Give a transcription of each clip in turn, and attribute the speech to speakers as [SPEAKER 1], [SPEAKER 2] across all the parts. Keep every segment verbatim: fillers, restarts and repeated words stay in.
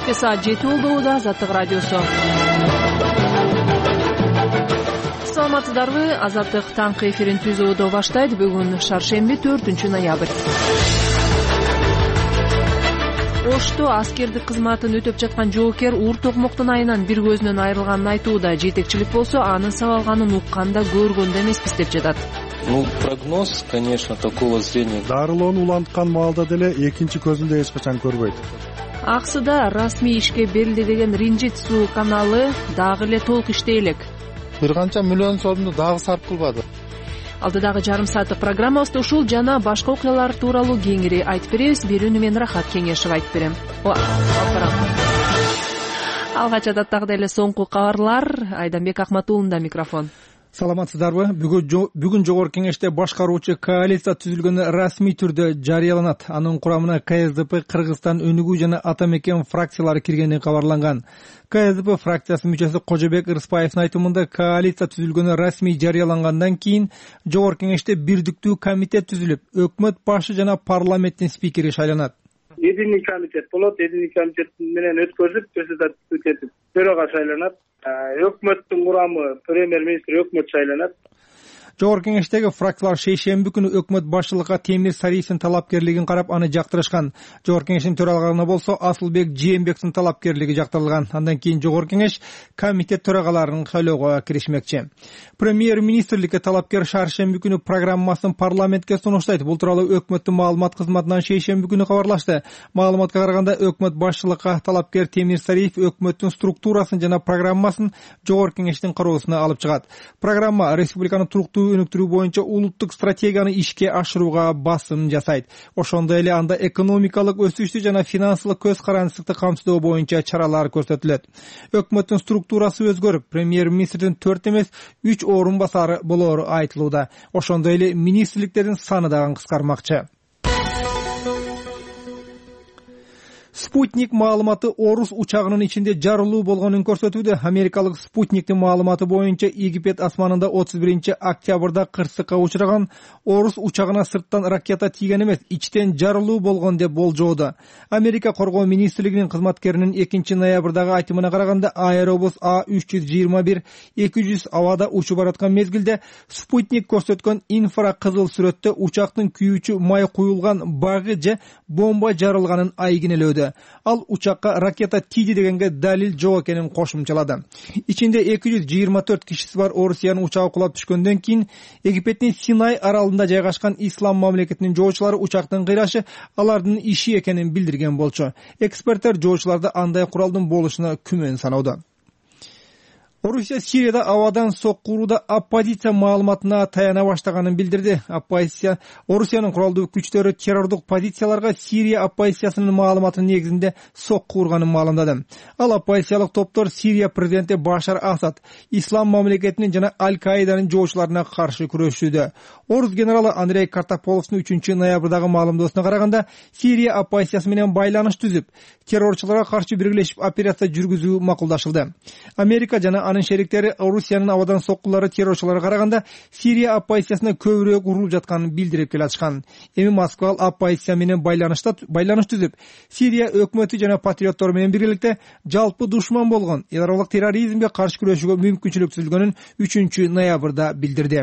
[SPEAKER 1] кечки саат жети болду. Азаттык радиосу. Саламатсыздарбы? Азаттык таңкы эфирин түзүүдө баштайт. Бүгүн шаршемби, төртүнчү ноябрь. Ошто аскердик кызматын өтөп жаткан жоокер уур токмоктун айынан бир көзүнөн айрылганын айтууда. Жетекчилик болсо анын сабалганын укканда көргөндө эмеспиз деп жатат.
[SPEAKER 2] Ну, прогноз, конечно, такого зрения.
[SPEAKER 3] Дарылоону уланткан маалда деле экинчи көзүндө эч качан көрбөйт.
[SPEAKER 1] Аксыда расмий ишке берилди деген Ринжит суу каналы дагы эле толук иштей элек.
[SPEAKER 4] Бир канча миллион сомду дагы сарп кылбады.
[SPEAKER 1] Алдыдагы жарым сааттык программабызда ушул жана башка окуялар тууралуу кеңири айтып беребиз. Берүүнү мен Рахат Кеңешев айтып берем. Алгач адаттагыдай эле соңку кабарлар. Айданбек Акматуулунда микрофон.
[SPEAKER 5] Саламатсыздарбы? Бүгүн Жогорку Кеңеште башкаруучу коалиция түзүлгөнү расмий түрдө жарыяланат. Анын курамына КСДП, Кыргызстан өнүгүү жана Ата мекен фракциялары киргени кабарланган. КСДП фракциясы мүчөсү Кожобек Ырысбаевдин айтымында коалиция түзүлгөнү расмий жарыялангандан кийин Жогорку Кеңеште бирдиктүү комитет түзүлүп, өкмөт башы жана парламенттин спикери шайланат.
[SPEAKER 6] Единый комитет болот, единый комитет менен өткөрүлүп, председатель этип бирөөгө шайланат. Өкмөттүн курамы премьер-министр өкмөт шайланат.
[SPEAKER 5] Жогорку Кеңештеги фракциялар шейшемби күнү өкмөт башчылыкка Темир Сариевдин талапкерлигин карап аны жактырышкан. Жогорку Кеңештин төрагалыгына болсо Асылбек Жээнбековдун талапкерлиги жактырылган. Андан кийин Жогорку Кеңеш комитет төрагаларын шайлоого киришмекчи. Премьер-министрликке талапкер шаршемби күнү программасын парламентке сунуштайт. Бул тууралуу өкмөттүн маалымат кызматынан шейшемби күнү кабарлашты. Маалыматка караганда өкмөт башчылыкка талапкер Темир Сариев өкмөттүн структурасын жана программасын Жогорку Кеңештин кароосуна алып чыгат. Программа республиканын туруктуу өнүктүрүү боюнча улуттук стратегияны ишке ашырууга басым жасайт. Ошондой эле анда экономикалык өсүштү жана финансылык көз карандысыкты камсыздоо боюнча чаралар көрсөтүлөт. Өкмөттүн структурасы өзгөрүп, премьер-министрдин төрт эмес үч орун басары болору айтылууда. Ошондой эле министрликтердин саны дагы кыскармакчы. Спутник маалыматы Орус учагынын ичинде жарылуу болгонун көрсөтүүдө. Америкалык Спутниктин маалыматы боюнча Египет асманында отуз биринчи октябрда кырсыкка учураган Орус учагына сырттан ракета тийген эмес, ичтен жарылуу болгон деп болжоодо. Америка коргоо министрлигинин кызматкеринин экинчи ноябрдагы айтымына караганда Аэробус А үч жүз жыйырма бир эки жүз абада учуп бараткан мезгилде Спутник көрсөткөн инфракызыл сүрөттө учактын күйүүчү май куюлган багы же бомба жарылганын айгинелөөдө. Ал учакка ракета тийди дегенге далил жок экенин кошумчалады. Ичинде эки жүз жыйырма төрт кишиси бар Орусиянын учагы кулап түшкөндөн кийин Египеттин Синай аралында жайгашкан ислам мамлекетинин жоочулары учактын кыйрашы алардын иши экенин билдирген болчу. Эксперттер жоочуларда андай куралдын болушуна күмөн саноодо. Орусия Сирияда абадан соккурууда оппозиция маалыматына таяна баштаганын билдирди. Оппозиция Орусиянын куралдуу күчтөрү террордук позицияларга Сирия оппозициясынын маалыматынын негизинде сокку урганын маалымдады. Ал оппозициялык топтор Сирия президенти Башар Асад, ислам мамлекетинин жана Аль-Каиданын жоочуларына каршы күрөшүүдө. Орус генералы Андрей Картополовдун үчүнчү ноябрдагы маалымдоосуна караганда, Сирия оппозициясы менен байланыш түзүп, террорчуларга каршы биргелешип операция жүргүзүү макулдашылды. Америка жана анын шериктери Орусиянын абадан соккулары террорчуларга караганда Сирия оппозициясына көбүрөөк урулуп жатканын билдирип келатышкан. Эми Москва оппозиция менен байланышта байланыш түзүп, Сирия өкмөтү жана патриоттор менен биргеликте жалпы душман болгон эл аралык терроризмге каршы күрөшүүгө мүмкүнчүлүк түзүлгөнүн үчүнчү ноябрда билдирди.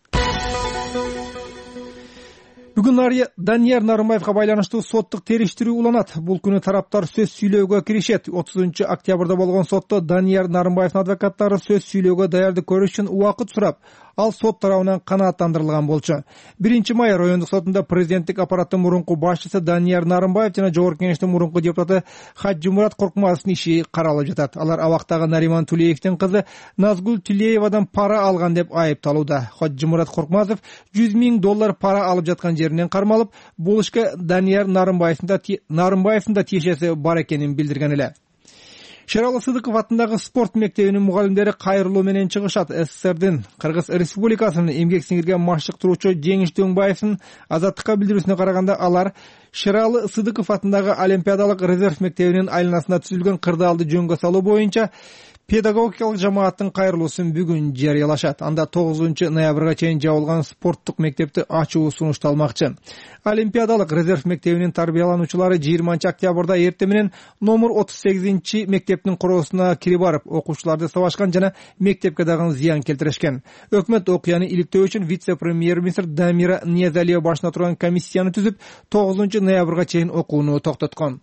[SPEAKER 5] Бүгүн Данияр Нарымбаевга байланыштуу соттук териштирүү уланат. Бул күнү тараптар сөз сүйлөөгө киришет. отузунчу октябрда болгон сотто Данияр Нарымбаевдин адвокаттары сөз сүйлөөгө даярдык көрүш үчүн убакыт сурап, ал сот тарабынан канааттандырылган болчу. биринчи май райондук сотунда президенттик аппараттын мурунку башчысы Данияр Нарымбаев жана Жогорку Кеңештин мурунку депутаты Хаджимурат Коркмазовдун иши каралып жатат. Алар абактагы Нариман Тулеевдин кызы Назгул Тулеевадан пара алган деп айыпталууда. Хаджимурат Коркмазов жүз миң доллар пара алып жаткан жеринен кармалып, бул ишке Данияр Нарымбаевдин да тиешеси бар экенин билдирген эле. Шералы Сыдыков атындагы спорт мектебинин мугалимдери кайрылуу менен чыгышат. СССРдин Кыргыз Республикасынын эмгек сиңирген машыктыруучу Жеңиш Дөңбаевдин Азаттыкка билдирүүсүнө караганда, алар Шералы Сыдыков атындагы Олимпиадалык резерв мектебинин айланасында түзүлгөн кырдаалды жөнгө салуу боюнча педагогикалык жамааттын кайрылуусун бүгүн жарыялашат. Анда тогузунчу ноябрга чейин жабылган спорттук мектепти ачуу сунушталмакчы. Олимпиадалык резерв мектебинин тарбиялануучулары жыйырманчы октябрда эртең менен номер отуз сегизинчи мектептин короосуна кирип барып, окуучуларды сабашкан жана мектепке дагы зыян келтиришкен. Өкмөт окуяны иликтөө үчүн вице-премьер-министр Дамира Ниязалиева башына турган комиссияны түзүп, тогузунчу ноябрга чейин окууну токтоткон.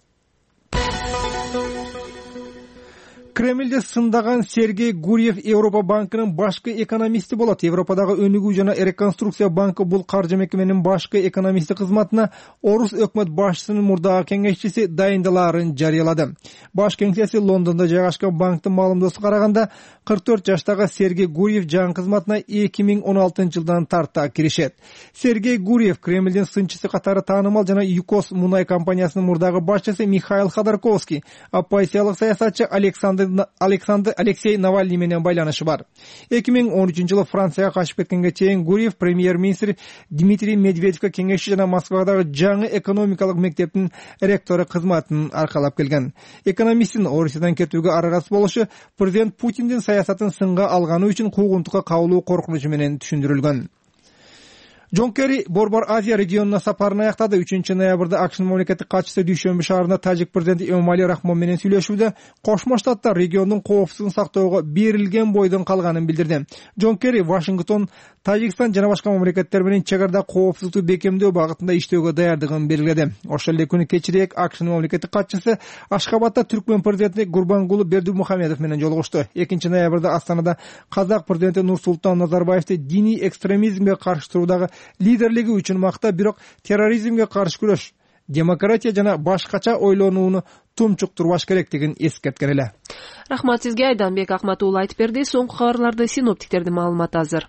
[SPEAKER 5] Кремльде сындаган Сергей Гурьев Европа банкынын башкы экономисти болот. Европадагы өнүгүү жана реконструкция банкы бул каржы мекеменин башкы экономисти кызматына орус өкмөт башчысынын мурдагы кеңешчиси дайындалаарын жарыялады. Баш кеңсеси Лондондо жайгашкан банктын маалымдоосуна караганда, кырк төрт жаштагы Сергей Гурьев жаңы кызматына эки миң он алтынчы жылдан тарта киришет. Сергей Гурьев Кремльдин сынчысы катары таанымал жана ЮКОС мунай компаниясынын мурдагы башчысы Михаил Ходорковский, оппозициялык саясатчы Александр Александр Алексей Навальный менен байланышы бар. эки миң он үчүнчү жылы Францияга качып кеткенге чейин Гурьев премьер-министр Дмитрий Медведевке кеңешчи жана Москвадагы жаңы экономикалык мектептин ректору кызматын аркалап келген. Экономисттин Орусиядан кетүүгө арагасы болушу президент Путиндин саясатын сынга алганы үчүн куугунтукка кабылуу коркунучу менен түшүндүрүлгөн. Джон Керри Борбор Азия регионуна сапарын аяктады. үчүнчү ноябрда АКШнын мамлекеттик катчысы Дүйшөмбү шаарында тажик президенти Эмомали Рахмон менен сүйлөшүүдө Кошмо Штаттар региондун коопсуздугун сактоого берилген бойдон калганын билдирди. Джон Керри Вашингтон, Тажикстан жана башка мамлекеттер менен чек арада коопсуздукту бекемдөө багытында иштөөгө даярдыгын белгиледи. Ошол эле күнү кечирээк АКШнын мамлекеттик катчысы Ашхабадда Түркмен президенти Гурбангулы Бердимухамедов менен жолугушту. экинчи ноябрда Астанада казак президенти Нурсултан Назарбаевди диний экстремизмге каршы туруудагы лидерлиги үчүн макта, бирок терроризмге каршы күрөш, демократия жана башкача ойлонууну тумчуктурбаш керектигин эскерткен эле.
[SPEAKER 1] Рахмат сизге, Айданбек Акматуулу айтып берди. Соңку кабарларды синоптиктердин маалыматы азыр.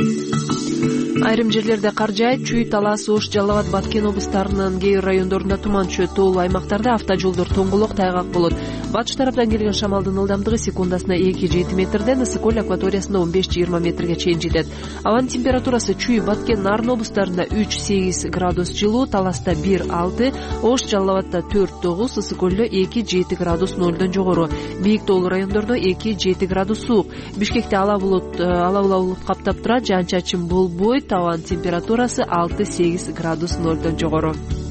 [SPEAKER 1] Айрым жерлерде кар жаайт, Чүй, Талас, Ош, Жалал Абад, Баткен облустарынын кээ бир райондорунда туман түшөт. Тоолуу аймактарда автожолдор тоңголок, тайгак болот. Батыш тараптан келген шамалдын ылдамдыгы секундасына эки жети метрден, ысык-көл акваториясында он беш жыйырма метрге чейин жетет. Абанын температурасы Чүй, Баткен, Нарын облустарында үч сегиз градус жылуу, Таласта бир алты, Ош, Жалал Абадта төрт тогуз, ысык-көлдө эки жети градус нолдон жогору. Бийик тоолуу райондордо эки жети градус суук. Бишкекте ала булут ала булут каптап турат, жаан-чачын болбойт. Абанын температурасы алты сегиз градус нолдон жогору.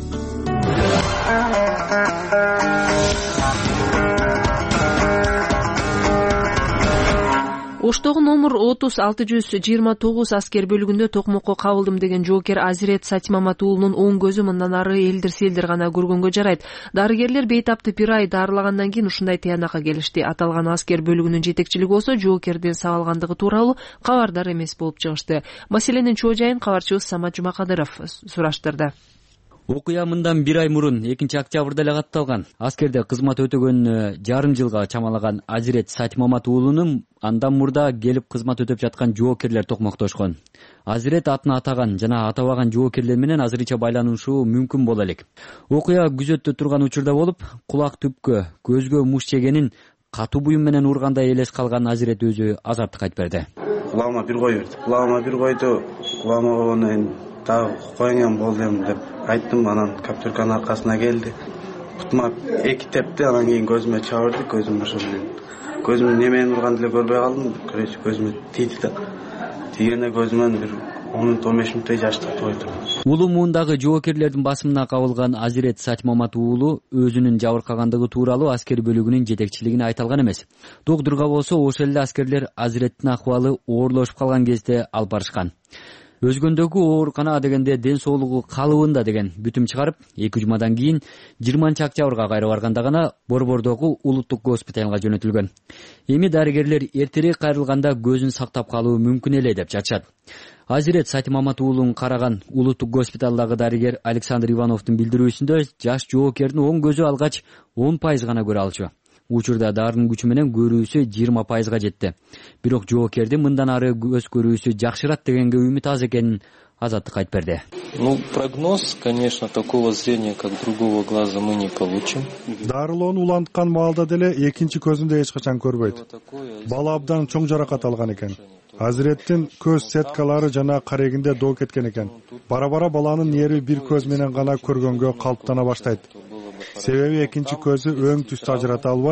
[SPEAKER 1] Оштогу номер отуз алты жүз жыйырма тогуз аскер бөлүгүндө токмокко кабылдым деген жоокер Азирет Сатимаматуулунун оң көзү мындан ары элдир-селдир гана көргөнгө жарайт. Дарыгерлер бейтапты бир ай дарылагандан кийин ушундай тыянакка келишти. Аталган аскер бөлүгүнүн жетекчилиги болсо жоокердин сабалгандыгы тууралуу кабардар эмес болуп чыгышты. Маселенин чоо жайын кабарчыбыз Самат Жумакадыров сураштырды.
[SPEAKER 7] Окуя мындан бир ай мурун экинчи октябрда эле катталган. Аскерде кызмат өтөгөн жарым жылга чамалаган Азирет Сатимаматуулунун андан мурда келип кызмат өтөп жаткан жоокерлер токмоктошкон. Азирет атын атаган жана атабаган жоокерлер менен азырынча байланышуу мүмкүн боло элек. Окуя күзөттө турган учурда болуп, кулак түпкө, көзгө муш жегенин катуу буюм менен ургандай элес калган Азирет өзү азартык айтып берди.
[SPEAKER 8] Кулагыма бир кой берди. Кулагыма бир койду. Кулагыма дагы коюңам болдум деп айттым. Анан каптюрканын аркасына келди. Бутума эки тепти, анан кийин көзүмө чабырды. Көзүм ошо менен көзүм неменен урган деле көрбөй калдым. Көрөчү көзүмө тийди да. Тийгенде көзүмөн бир он мүнөт он беш мүнөттөй жаш чыкты койду.
[SPEAKER 7] Улуу муундагы жоокерлердин басымына кабылган Азирет Сатимаматуулу өзүнүн жабыркагандыгы тууралуу аскер бөлүгүнүн жетекчилигине айта алган эмес. Докторго болсо ошол эле аскерлер Азиреттин акыбалы оорлошуп калган кезде алып барышкан. Өзгөндөгү оорукана дегенде ден соолугу калыбында деген бүтүм чыгарып, эки жумадан кийин жыйырманчы октябрга кайра барганда гана Борбордогу улуттук госпиталга жөнөтүлгөн. Эми дарыгерлер эртерээк кайрылганда көзүн сактап калуу мүмкүн эле деп жатышат. Азирет Сатимаматуулун караган улуттук госпиталдагы дарыгер Александр Ивановдун билдирүүсүндө жаш жоокердин оң көзү алгач он пайыз гана көрө алчу. Учурда дарынын күчү менен көрүүсү жыйырма пайызга жетти. Бирок жоокердин мындан ары көз көрүүсү жакшырат дегенге үмүт аз экенин Азаттык айтып берди.
[SPEAKER 2] Ну, прогноз, конечно, такого зрения, как другого глаза, мы не получим.
[SPEAKER 3] Дарылоону уланткан маалда деле экинчи көзүндө эч качан көрбөйт. Бала абдан чоң жаракат алган экен. Азиреттин көз сеткалары жана карегинде доо кеткен экен. Бара-бара баланын нерви бир көз менен гана көргөнгө калыптана баштайт. Себеби экинчи көзү өң түстү ажырата албай,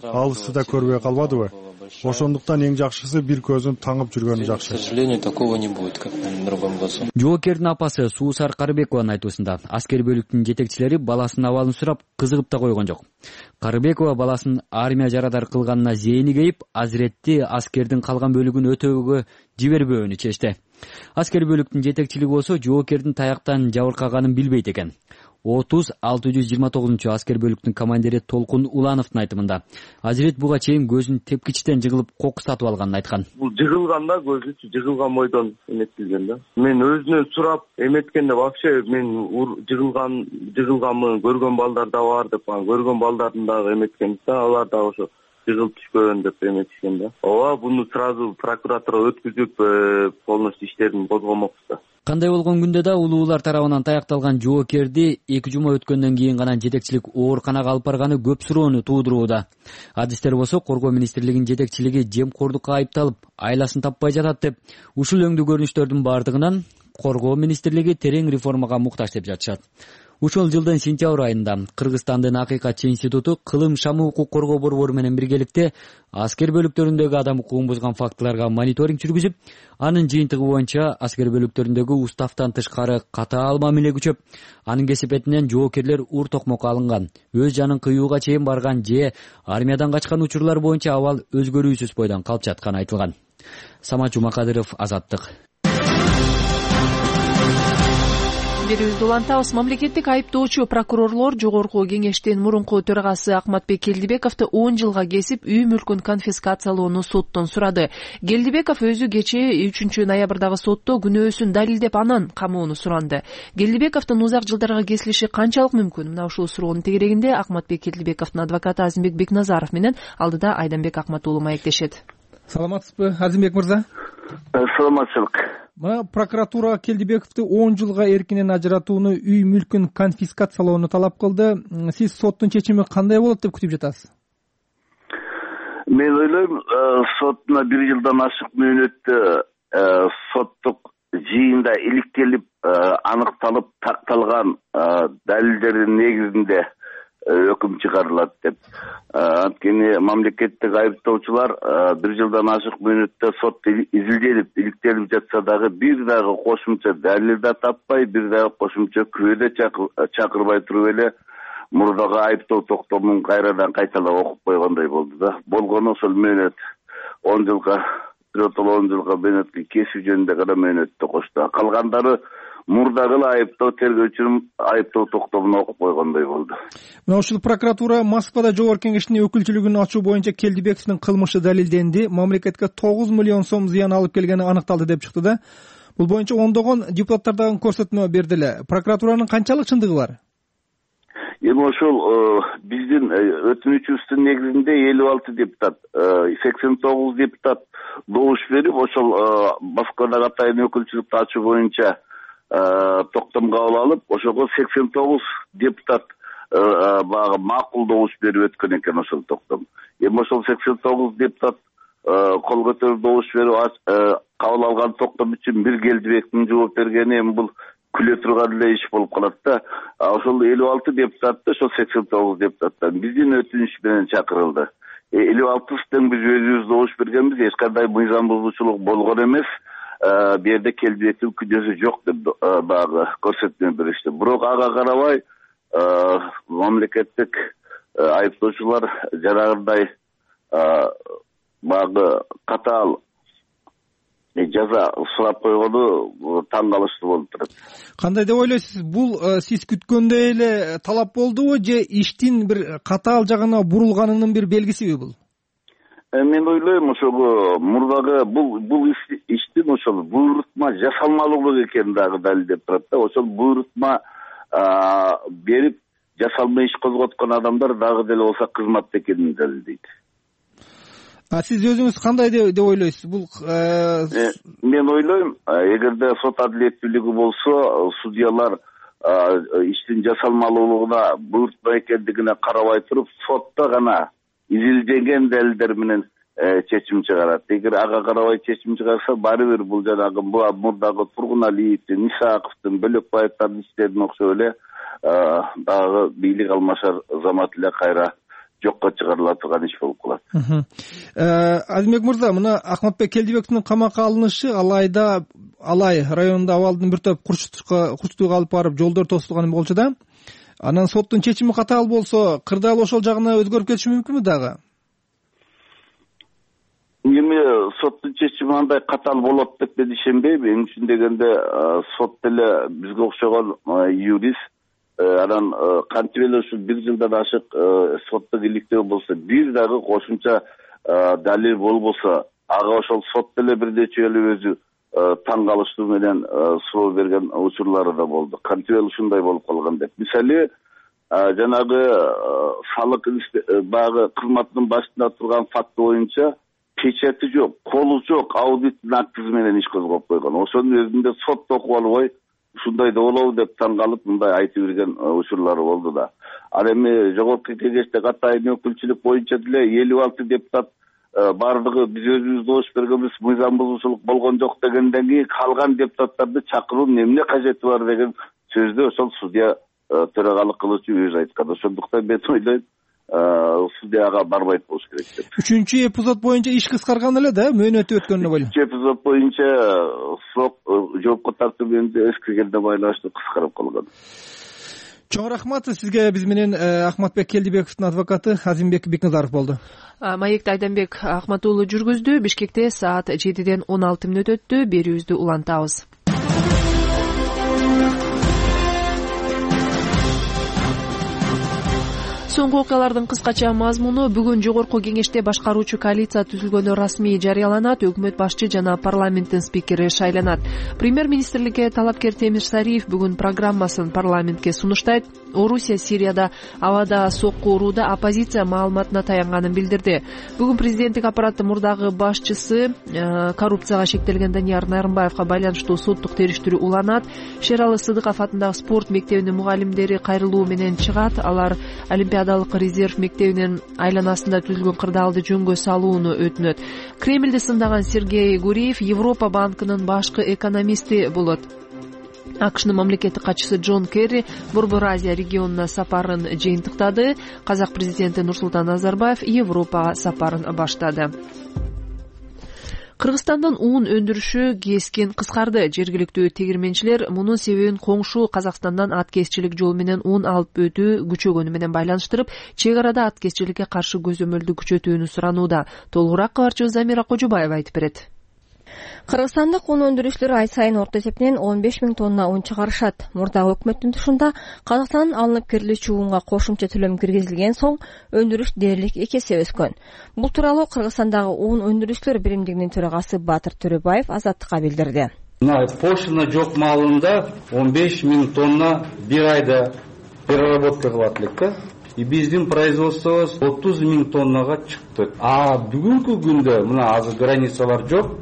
[SPEAKER 3] алысты да көрбөй калбадыбы? Ошондуктан эң жакшысы бир көзүн таңып жүргөнү жакшы.
[SPEAKER 2] К сожалению, такого не будет, как в другом году.
[SPEAKER 7] Жоокердин апасы Суусар Карыбекованын айтуусунда аскер бөлүктүн жетекчилери баласынын абалын сурап кызыгып да койгон жок. Карыбекова баласынын армия жарадар кылганына зээни кейип, Азиретти аскердин калган бөлүгүн өтөөгө жибербөөнү чечти. Аскер бөлүктүн жетекчилиги болсо жоокердин таяктан жабыркаганын билбейт экен. отуз алты жүз жыйырма тогузунчу аскер бөлүктүн командири Толкун Улановдун айтымында Азирет буга чейин көзүн тепкичтен жыгылып кокус татып алганын айткан.
[SPEAKER 9] Бул жыгылганда көзү жыгылган бойдон эметилген да. Мен өзүнөн сурап эметкенде вообще мен жыгылган жыгылганмын көргөн балдар да бар деп, көргөн балдардын дагы эметкен да, алар да ошо жыгылып түшкөн деп эметишкен да. Ооба, буну сразу прокуратура өткүзүп полностью иштерин козгомокпуз да.
[SPEAKER 7] Кандай болгон күндө да улуулар тарабынан таякталган жоокерди эки жума өткөндөн кийин гана жетекчилик ооруканага алып барганы көп суроону туудурууда. Адистер болсо Коргоо министрлигинин жетекчилиги жемкордукка айыпталып, айласын таппай жатат деп, ушул өңдүү көрүнүштөрдүн бардыгынан Коргоо министрлиги терең реформага муктаж деп жатышат. Ушул жылдын сентябрь айында Кыргызстандын Акыйкатчы институту кылым шамы укук коргоо борбору менен биргеликте аскер бөлүктөрүндөгү адам укугун бузган фактыларга мониторинг жүргүзүп, анын жыйынтыгы боюнча аскер бөлүктөрүндөгү устафтан тышкары катаал мамиле күчөп, анын кесипетинен жоокерлер ур токмокко алынган, өз жанын кыюуга чейин барган же армиядан качкан учурлар боюнча абал өзгөрүүсүз бойдон калып жатканы айтылган. Самат Жумакадыров, Азаттык.
[SPEAKER 1] Берүүбүздү улантабыз. Мамлекеттик айыптоочу прокурорлор Жогорку кеңештин мурунку төрагасы Акматбек Келдибековду он жылга кесип, үй мүлкүн конфискациялоону соттон сурады. Келдибеков өзү кечээ үчүнчү ноябрдагы сотто күнөөсүн далилдеп, анан камоону суранды. Келдибековдун узак жылдарга кесилиши канчалык мүмкүн? Мына ушул суроонун тегерегинде Акматбек Келдибековдун адвокаты Азимбек Бекназаров менен алдыда Айданбек Акмат уулу маектешет.
[SPEAKER 5] Саламатсызбы, Азимбек мырза?
[SPEAKER 9] Саламатчылык.
[SPEAKER 5] Мына прокуратура Келдибековду он жылга эркинен ажыратууну, үй мүлкүн конфискациялоону талап кылды. Сиз соттун чечими кандай болот деп күтүп жатасыз?
[SPEAKER 9] Мен ойлойм, сотуна бир жылдан ашык мөөнөттө соттук жыйында иликтелип, аныкталып, такталган далилдердин негизинде өкүм чыгарылат деп. Анткени мамлекеттик айыптоочулар бир жылдан ашык мөөнөттө сотто изилденип, иликтелип жатса дагы бир дагы кошумча далил да таппай, бир дагы кошумча күбө да чакырбай туруп эле мурдагы айыптоо токтомун кайрадан кайталап окуп койгондой болду да. Болгону ошол мөөнөт он жылга, биротоло он жылга мөөнөткө кесүү жөнүндө гана мөөнөттү кошту. Калгандары мурдагы айыптоо тергөөчүнүн айыптоо токтомун окуп койгондой болду.
[SPEAKER 5] Мына ушул прокуратура Москвада Жогорку кеңештин өкүлчүлүгүн ачуу боюнча Келдибековдун кылмышы далилденди, мамлекетке тогуз миллион сом зыян алып келгени аныкталды деп чыкты да. Бул боюнча ондогон депутаттардан көрсөтмө берди эле. Прокуратуранын канчалык чындыгы бар?
[SPEAKER 9] Эми ошол биздин өтүнүчүбүздүн негизинде элүү алты депутат, сексен тогуз депутат добуш берип, ошол Москвадагы атайын өкүлчүлүктү ачуу боюнча токтом кабыл алып, ошого сексен тогуз депутат багы макул добуш берип өткөн экен ошол токтом. Эми ошол сексен тогуз депутат кол көтөрүп добуш берип кабыл алган токтом үчүн бир Келдибектин жооп бергени эми бул күлө турган эле иш болуп калат да. Ошол элүү алты депутатты ошол сексен тогуз депутаттан биздин өтүнүч менен чакырылды. элүү алтысынан биз өзүбүз добуш бергенбиз, эч кандай мыйзам бузуучулук болгон эмес. Бу жерде Келдибектин күнөөсү жок деп багы көрсөтмө беришти. Бирок ага карабай мамлекеттик айыптоочулар жанагындай багы катаал жаза сурап койгону таң калыштуу болуп турат.
[SPEAKER 5] Кандай деп ойлойсуз? Бул сиз күткөндөй эле талап болдубу же иштин бир катаал жагына бурулганынын бир белгисиби бул?
[SPEAKER 9] Мен ойлойм, ошого мурдагы бул бул иштин ошол буйрутма жасалмалуулук экенин дагы далилдеп турат да. Ошол буйрутма берип жасалма иш козготкон адамдар дагы деле болсо кызматта экенин далилдейт.
[SPEAKER 5] А сиз өзүңүз кандай деп ойлойсуз? Бул
[SPEAKER 9] мен ойлойм, эгерде сот адилеттүүлүгү болсо, судьялар иштин жасалмалуулугуна буйрутма экендигине карабай туруп, сотто гана изилдеген далилдер менен чечим чыгарат. Эгер ага карабай чечим чыгарса, баары бир бул жанагы мурдагы Тургуналиевдин, Исаковдун, Бөлөкбаевдин иштерине окшоп эле дагы бийлик алмашар замат эле кайра жокко чыгарыла турган иш болуп калат.
[SPEAKER 5] Азимбек мырза, мына Акматбек Келдибековдун камакка алынышы Алайда Алай районунда абалдын бир топ курчтууга алып барып жолдор тосулган болчу да. Анан соттун чечими катаал болсо, кырдаал ошол жагына өзгөрүп кетиши мүмкүнбү дагы?
[SPEAKER 9] Эми соттун чечими андай катаал болот деп мен ишенбейм. Эми үчүн дегенде сот деле бизге окшогон юрист, анан кантип эле ушул бир жылдан ашык соттук иликтөө болсо, бир дагы кошумча далил болбосо, ага ошол сот деле бир нече эле өзү таң калыштуу менен суроо берген учурлары да болду. Кантип эле ушундай болуп калган деп. Мисалы, жанагы салык багы кызматынын башында турган факт боюнча печати жок, колу жок, аудиттин актысы менен иш козгоп койгон. Ошонун өзүндө сот окуп албай, ушундай да болобу деп таң калып, мындай айтып берген учурлары болду да. Ал эми жогорку кеңеште катайын өкүлчүлүк боюнча деле элүү алты депутат бардыгы биз өзүбүз добуш бергенбиз, мыйзам бузуушулук болгон жок дегенден кийин калган депутаттарды чакыруунун эмне кажети бар деген сөздү ошол судья төрагалык кылуучу өзү айткан. Ошондуктан мен ойлойм, судьяга барбайт болуш керек деп.
[SPEAKER 5] Үчүнчү эпизод боюнча иш кыскарган эле да, мөөнөтү өткөнүнө байланыштуу.
[SPEAKER 9] Үчүнчү эпизод боюнча срок жоопко тартуу менен эскиргенге байланыштуу кыскарып калган.
[SPEAKER 5] Чоң рахмат сизге. Биз менен Акматбек Келдибековдун адвокаты Азимбек Бекназаров болду.
[SPEAKER 1] Маекти Айданбек Акмат уулу жүргүздү. Бишкекте саат жетиден он алты мүнөт өттү. Берүүбүздү улантабыз. Соңку окуялардын кыскача мазмуну: бүгүн жогорку кеңеште башкаруучу коалиция түзүлгөнү расмий жарыяланат, өкмөт башчы жана парламенттин спикери шайланат. Премьер-министрликке талапкер Темир Сариев бүгүн программасын парламентке сунуштайт. Орусия Сирияда абада сокку урууда оппозиция маалыматына таянганын билдирди. Бүгүн президенттик аппараттын мурдагы башчысы коррупцияга шектелген Данияр Нарымбаевга байланыштуу соттук териштирүү уланат. Шералы Сыдыков атындагы спорт мектебинин мугалимдери кайрылуу менен чыгат. Алар Олимпиадалык резерв мектебинин айланасында түзүлгөн кырдаалды жөнгө салууну өтүнөт. Кремльди сындаган Сергей Гуриев Европа банкынын башкы экономисти болот. АКШнын мамлекеттик катчысы Джон Керри Борбор Азия регионуна сапарын жыйынтыктады. Казак президенти Нурсултан Назарбаев Европага сапарын баштады. Кыргызстандын уун өндүрүшү кескин кыскарды. Жергиликтүү тегирменчилер мунун себебин коңшу Казакстандан аткезчилик жол менен ун алып өтүү күчөгөнү менен байланыштырып, чек арада аткезчиликке каршы көзөмөлдү күчөтүүнү суранууда. Толугураак кабарчыбыз Замира Кожобаева айтып берет.
[SPEAKER 10] Кыргызстандык ун өндүрүүчүлөр ай сайын орто эсепинен он беш миң тонна ун чыгарышат. Мурдагы өкмөттүн тушунда Казакстандан алынып кирилүүчү унга кошумча төлөм киргизилген соң өндүрүш дээрлик эки эсе өскөн. Бул тууралуу Кыргызстандагы ун өндүрүүчүлөр биримдигинин төрагасы Батыр Төрөбаев Азаттыкка билдирди.
[SPEAKER 11] Мына пошлина жок маалында он беш миң тонна бир айда переработка кылат элек да. И биздин производствобуз отуз миң тоннага чыкты. А бүгүнкү күндө мына азыр границалар жок,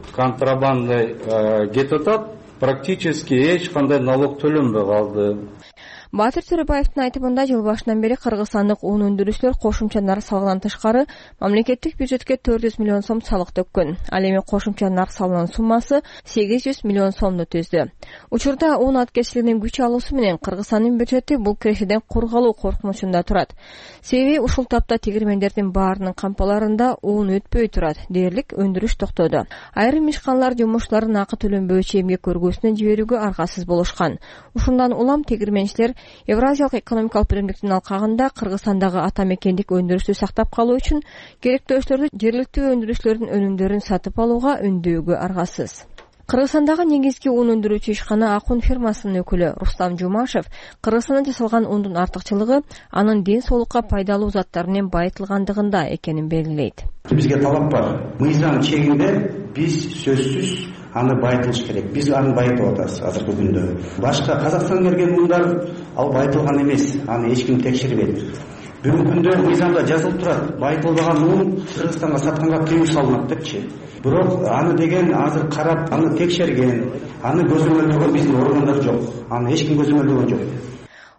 [SPEAKER 11] контрабанда кетип атат, практически эч кандай налог төлөнбөй калды.
[SPEAKER 10] Батыр Төрөбаевдин айтымында жыл башынан бери кыргызстандык ун өндүрүүчүлөр кошумча нарк салыгынан тышкары мамлекеттик бюджетке төрт жүз миллион сом салык төккөн. Ал эми кошумча нарк салынын суммасы сегиз жүз миллион сомду түздү. Учурда ун аткезчилигинин күч алуусу менен Кыргызстандын бюджети бул кирешеден кургалуу коркунучунда турат. Себеби ушул тапта тегирмендердин баарынын кампаларында ун өтпөй турат, дээрлик өндүрүш токтоду. Айрым ишканалар жумушчулардын акы төлөнбөйчү эмгек көргөсүнө жиберүүгө аргасыз болушкан. Ушундан улам тегирменчилер Евразиялык экономикалык биримдиктин алкагында Кыргызстандагы ата мекендик өндүрүштү сактап калуу үчүн керектөөчүлөрдү жергиликтүү өндүрүүчүлөрдүн өнүмдөрүн сатып алууга үндөөгө аргасыз. Кыргызстандагы негизги ун өндүрүүчү ишкана Акун фирмасынын өкүлү Рустам Жумашев Кыргызстанда жасалган ундун артыкчылыгы анын ден соолукка пайдалуу заттар менен байытылгандыгында экенин белгилейт.
[SPEAKER 12] Бизге талап бар. Мыйзам чегинде биз сөзсүз аны байытылыш керек. Биз аны байытып атабыз азыркы күндө. Башка Казакстандан келген ундар ал байытылган эмес. Аны эч ким текшербейт. Бүгүнкү күндө мыйзамда жазылып турат. Байытылбаган ун Кыргызстанга сатканга тыюу салынат депчи. Бирок аны деген азыр карап, аны текшерген, аны көзөмөлдөгөн биздин органдар жок. Аны эч ким көзөмөлдөгөн жок.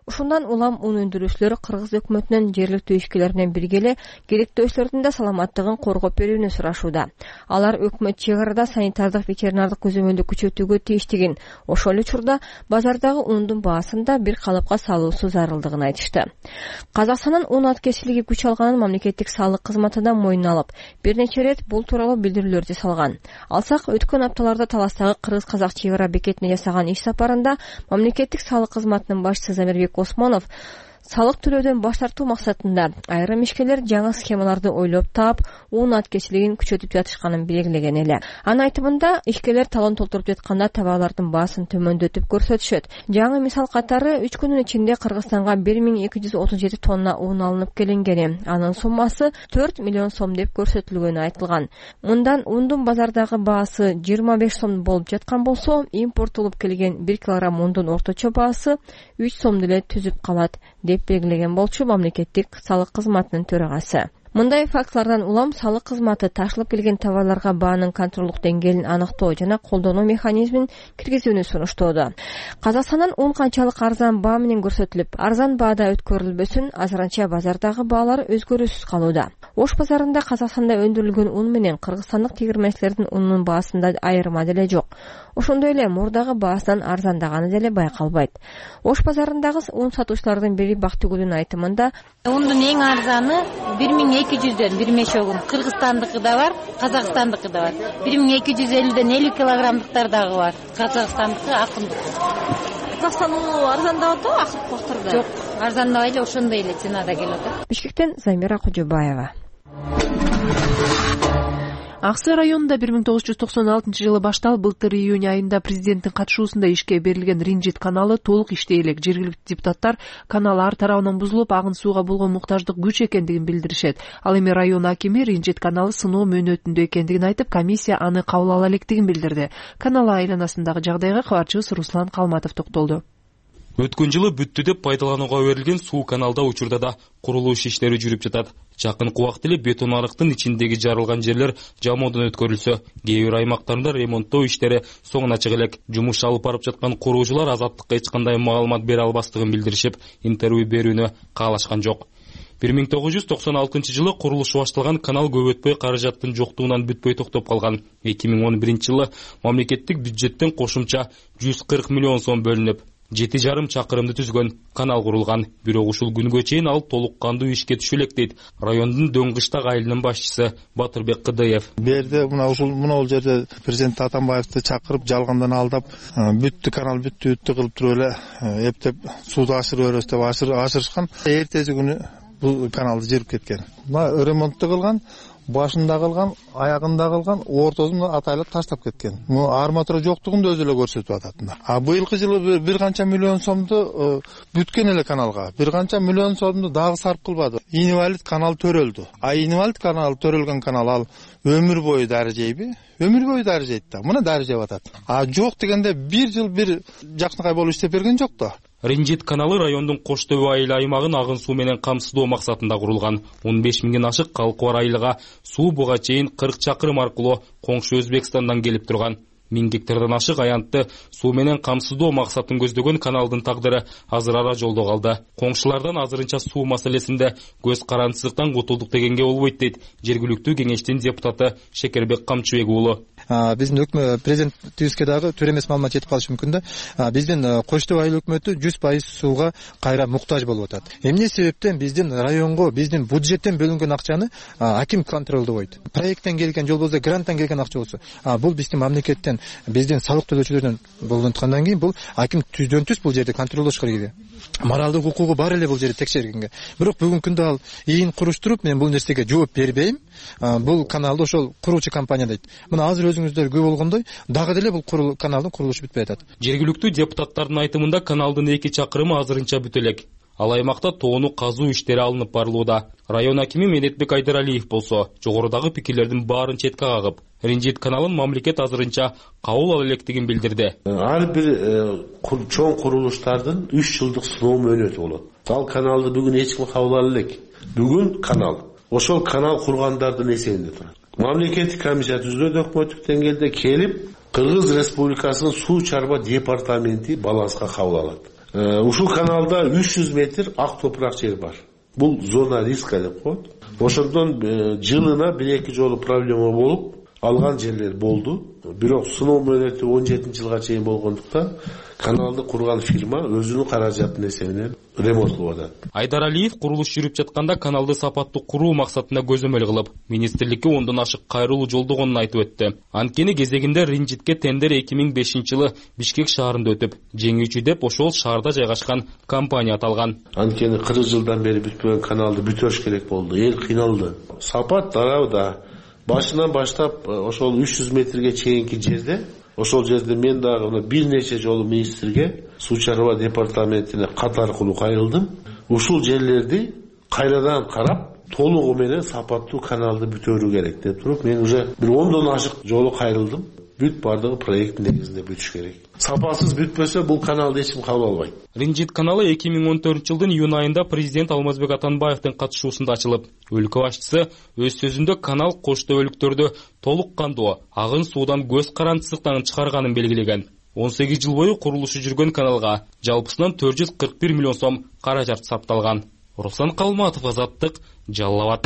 [SPEAKER 10] Ушундан улам ун өндүрүүчүлөр Кыргыз өкмөтүнөн жергиликтүү ишкерлеринен бирге эле керектөөчүлөрдүн да саламаттыгын коргоп берүүнү сурашууда. Алар өкмөт чек арада санитардык ветеринардык көзөмөлдү күчөтүүгө тийиштигин, ошол эле учурда базардагы ундун баасын да бир калыпка салуусу зарылдыгын айтышты. Казакстандын ун аткечилиги күч алганын мамлекеттик салык кызматы да мойнуна алып, бир нече ирет бул тууралуу билдирүүлөрдү салган. Алсак, өткөн апталарда Таластагы кыргыз-казак чек ара бекетине жасаган иш сапарында мамлекеттик салык кызматынын башчысы Замирбек Осмонов салык төлөөдөн баш тартуу максатында айрым ишкерлер жаңы схемаларды ойлоп таап, ун аткечилигин күчөтүп жатышканын белгилеген эле. Анын айтымында, ишкерлер талон толтуруп жатканда товарлардын баасын төмөндөтүп көрсөтүшөт. Жаңы мисал катары үч күнүн ичинде Кыргызстанга бир миң эки жүз отуз жети тонна ун алынып келингени, анын суммасы төрт миллион сом деп көрсөтүлгөнү айтылган. Мындан ундун базардагы баасы жыйырма беш сом болуп жаткан болсо, импорттолуп келген бир килограмм ундун орточо баасы үч сом деле түзүп калат деп белгилеген болчу мамлекеттик салык кызматынын төрагасы. Мындай фактылардан улам салык кызматы ташылып келген товарларга баанын контролдук деңгээлин аныктоо жана колдонуу механизмин киргизүүнү сунуштоодо. Казакстандан ун канчалык арзан баа менен көрсөтүлүп, арзан баада өткөрүлбөсүн, азырынча базардагы баалар өзгөрүүсүз калууда. Ош базарында Казакстанда өндүрүлгөн ун менен кыргызстандык тегирмечилердин унунун баасында айырма деле жок. Ошондой эле мурдагы баасынан арзандаганы деле байкалбайт. Ош базарындагы ун сатуучулардын бири Бактыгүлдүн айтымында,
[SPEAKER 13] ундун эң арзаны бир миң эки жүздөн бир мешогун, Кыргызстандыкы да бар, Казакстандыкы да бар. бир миң эки жүз элүүдөн элүү килограммдыктар дагы бар. Казакстандыкы акындык.
[SPEAKER 10] Казакстан уну арзандап атабы, акыркы убактарда?
[SPEAKER 13] Жок, арзандабай эле ошондой эле ценада келип атат.
[SPEAKER 10] Бишкектен Замира Кожобаева.
[SPEAKER 1] Аксы районунда бир миң тогуз жүз токсон алтынчы жылы башталып, былтыр июнь айында президенттин катышуусунда ишке берилген Ринжит каналы толук иштей элек. Жергиликтүү депутаттар канал ар тарабынан бузулуп, агын сууга болгон муктаждык күч экендигин билдиришет. Ал эми район акими Ринжит каналы сыноо мөөнөтүндө экендигин айтып, комиссия аны кабыл ала электигин билдирди. Канал айланасындагы жагдайга кабарчыбыз Руслан Калматов токтолду.
[SPEAKER 14] Өткөн жылы бүттү деп пайдаланууга берилген суу каналда учурда да курулуш иштери жүрүп жатат. Жакынкы убакта эле бетон арыктын ичиндеги жарылган жерлер жамоодон өткөрүлсө, кээ бир аймактарында ремонттоо иштери соңуна чыга элек. Жумуш алып барып жаткан куруучулар азаттыкка эч кандай маалымат бере албастыгын билдиришип, интервью берүүнү каалашкан жок. бир миң тогуз жүз токсон алтынчы жылы курулушу башталган канал көп өтпөй каражаттын жоктугунан бүтпөй токтоп калган. эки миң он биринчи жылы мамлекеттик бюджеттен кошумча жүз кырк миллион сом бөлүнүп, жети жарым чакырымды түзгөн канал курулган. Бирок ушул күнгө чейин ал толук кандуу ишке түшө элек дейт райондун Дөңгүштак айылынын башчысы Батырбек Кыдыев.
[SPEAKER 4] Берде мына ушул мына жерде президент Атамбаевди чакырып, жалгандан алдап, бүттү канал бүттү бүттү кылып туруп эле эптеп сууду ашырып беребиз деп ашырышкан. Эртеси күнү бул каналды жырып кеткен. Мына ремонтту кылган, башында кылган, аягында кылган, ортосун атайлап таштап кеткен. Му арматура жоктугун да өзү эле көрсөтүп атат. А быйылкы жылы бир канча миллион сомду бүткөн эле каналга. Бир канча миллион сомду дагы сарп кылбады. Инвалид канал төрөлдү. А инвалид канал төрөлгөн канал ал өмүр бою дары жейби? Өмүр бою дары жейт да. Мына дары жеп атат. А жок дегенде бир жыл бир жакшынакай болуп иштеп берген жок да.
[SPEAKER 14] Ринжит каналы райондун Кош Төбө айыл аймагын агын суу менен камсыздоо максатында курулган. он беш миңден ашык калкы бар айылга суу буга чейин кырк чакырым аркылуу коңшу Өзбекстандан келип турган. миң гектардан ашык аянтты суу менен камсыздоо максатын көздөгөн каналдын тагдыры азыр ара жолдо калды. Коңшулардан азырынча суу маселесинде көз карандысыздыктан кутулдук дегенге болбойт дейт жергиликтүү кеңештин депутаты Шекербек Камчыбек уулу.
[SPEAKER 5] Биздин өкмөт президентибизге дагы туура эмес маалымат жетип калышы мүмкүн да. Биздин Кош Төбө айыл өкмөтү жүз пайыз сууга кайра муктаж болуп атат. Эмне себептен биздин районго, биздин бюджеттен бөлүнгөн акчаны аким контролдобойт. Проекттен келген жол болсо, гранттан келген акча болсо, бул биздин мамлекеттен, биздин салык төлөөчүлөрдөн болгондуктан кийин бул аким түздөн түз бул жерде контролдош керек. Моралдык укугу бар эле бул жерде текшергенге. Бирок бүгүнкү күндө ал ийин куруштуруп, мен бул нерсеге жооп бербейм. Бул каналды ошол куруучу компания дейт. Мына азыр өзүңүздөр күбө болгондой, дагы деле бул каналдын курулушу бүтпөй атат.
[SPEAKER 14] Жергиликтүү депутаттардын айтымында каналдын эки чакырымы азырынча бүтө элек. Ал аймакта тоону казуу иштери алынып барылууда. Район акими Медетбек Айдаралиев болсо, жогорудагы пикирлердин баарын четке кагып, Ринжит каналын мамлекет азырынча кабыл ала электигин билдирди.
[SPEAKER 15] Ар бир чоң курулуштардын үч жылдык сыноо мөөнөтү болот. Ал каналды бүгүн эч ким кабыл ала элек. Бүгүн канал ошол канал кургандардын эсебинде турат. Мамлекеттик комиссия түзүлөт өкмөттүк деңгээлде келип, Кыргыз Республикасынын суу чарба департаменти баланска кабыл алат. ушул каналда үч жүз метр ак топурак жер бар. Бул зона риска деп коет. Ошондон жылына бир эки жолу проблема болуп алган жерлер болду. Бирок сыноо мөөнөтү он жетинчи жылга чейин болгондуктан каналды курган фирма өзүнүн каражатынын эсебинен ремонт кылып атат.
[SPEAKER 14] Айдар Алиев курулуш жүрүп жатканда каналды сапаттуу куруу максатында көзөмөл кылып, министрликке ондон ашык кайрылуу жолдогонун айтып өттү. Анткени кезегинде Ринжитке тендер эки миң бешинчи жылы Бишкек шаарында өтүп, жеңүүчү деп ошол шаарда жайгашкан компания аталган.
[SPEAKER 15] Анткени кырк жылдан бери бүтпөгөн каналды бүтөрүш керек болду. Эл кыйналды. Сапат дарабда башынан баштап ошол үч жүз метрге чейинки жерде, ошол жерде мен дагы бир нече жолу министрге, суу чарба департаментине кат аркылуу кайрылдым. Ушул жерлерди кайрадан карап, толугу менен сапаттуу каналды бүтөрүү керек деп туруп, мен уже бир ондон ашык жолу кайрылдым. Бүт бардыгы проекттин негизинде бүтүш керек. Сапасыз бүтпөсө бул каналды эч ким кабыл албайт.
[SPEAKER 14] Ринжит каналы эки миң он төртүнчү жылдын июнь айында президент Алмазбек Атамбаевдин катышуусунда ачылып, өлкө башчысы өз сөзүндө канал кош төбөлүктөрдү толук кандуу, агын суудан көз карандысыздыктан чыгарганын белгилеген. он сегиз жыл бою курулушу жүргөн каналга жалпысынан төрт жүз кырк бир миллион сом каражат сапталган. Руслан Калматов, Азаттык, Жалал Абад.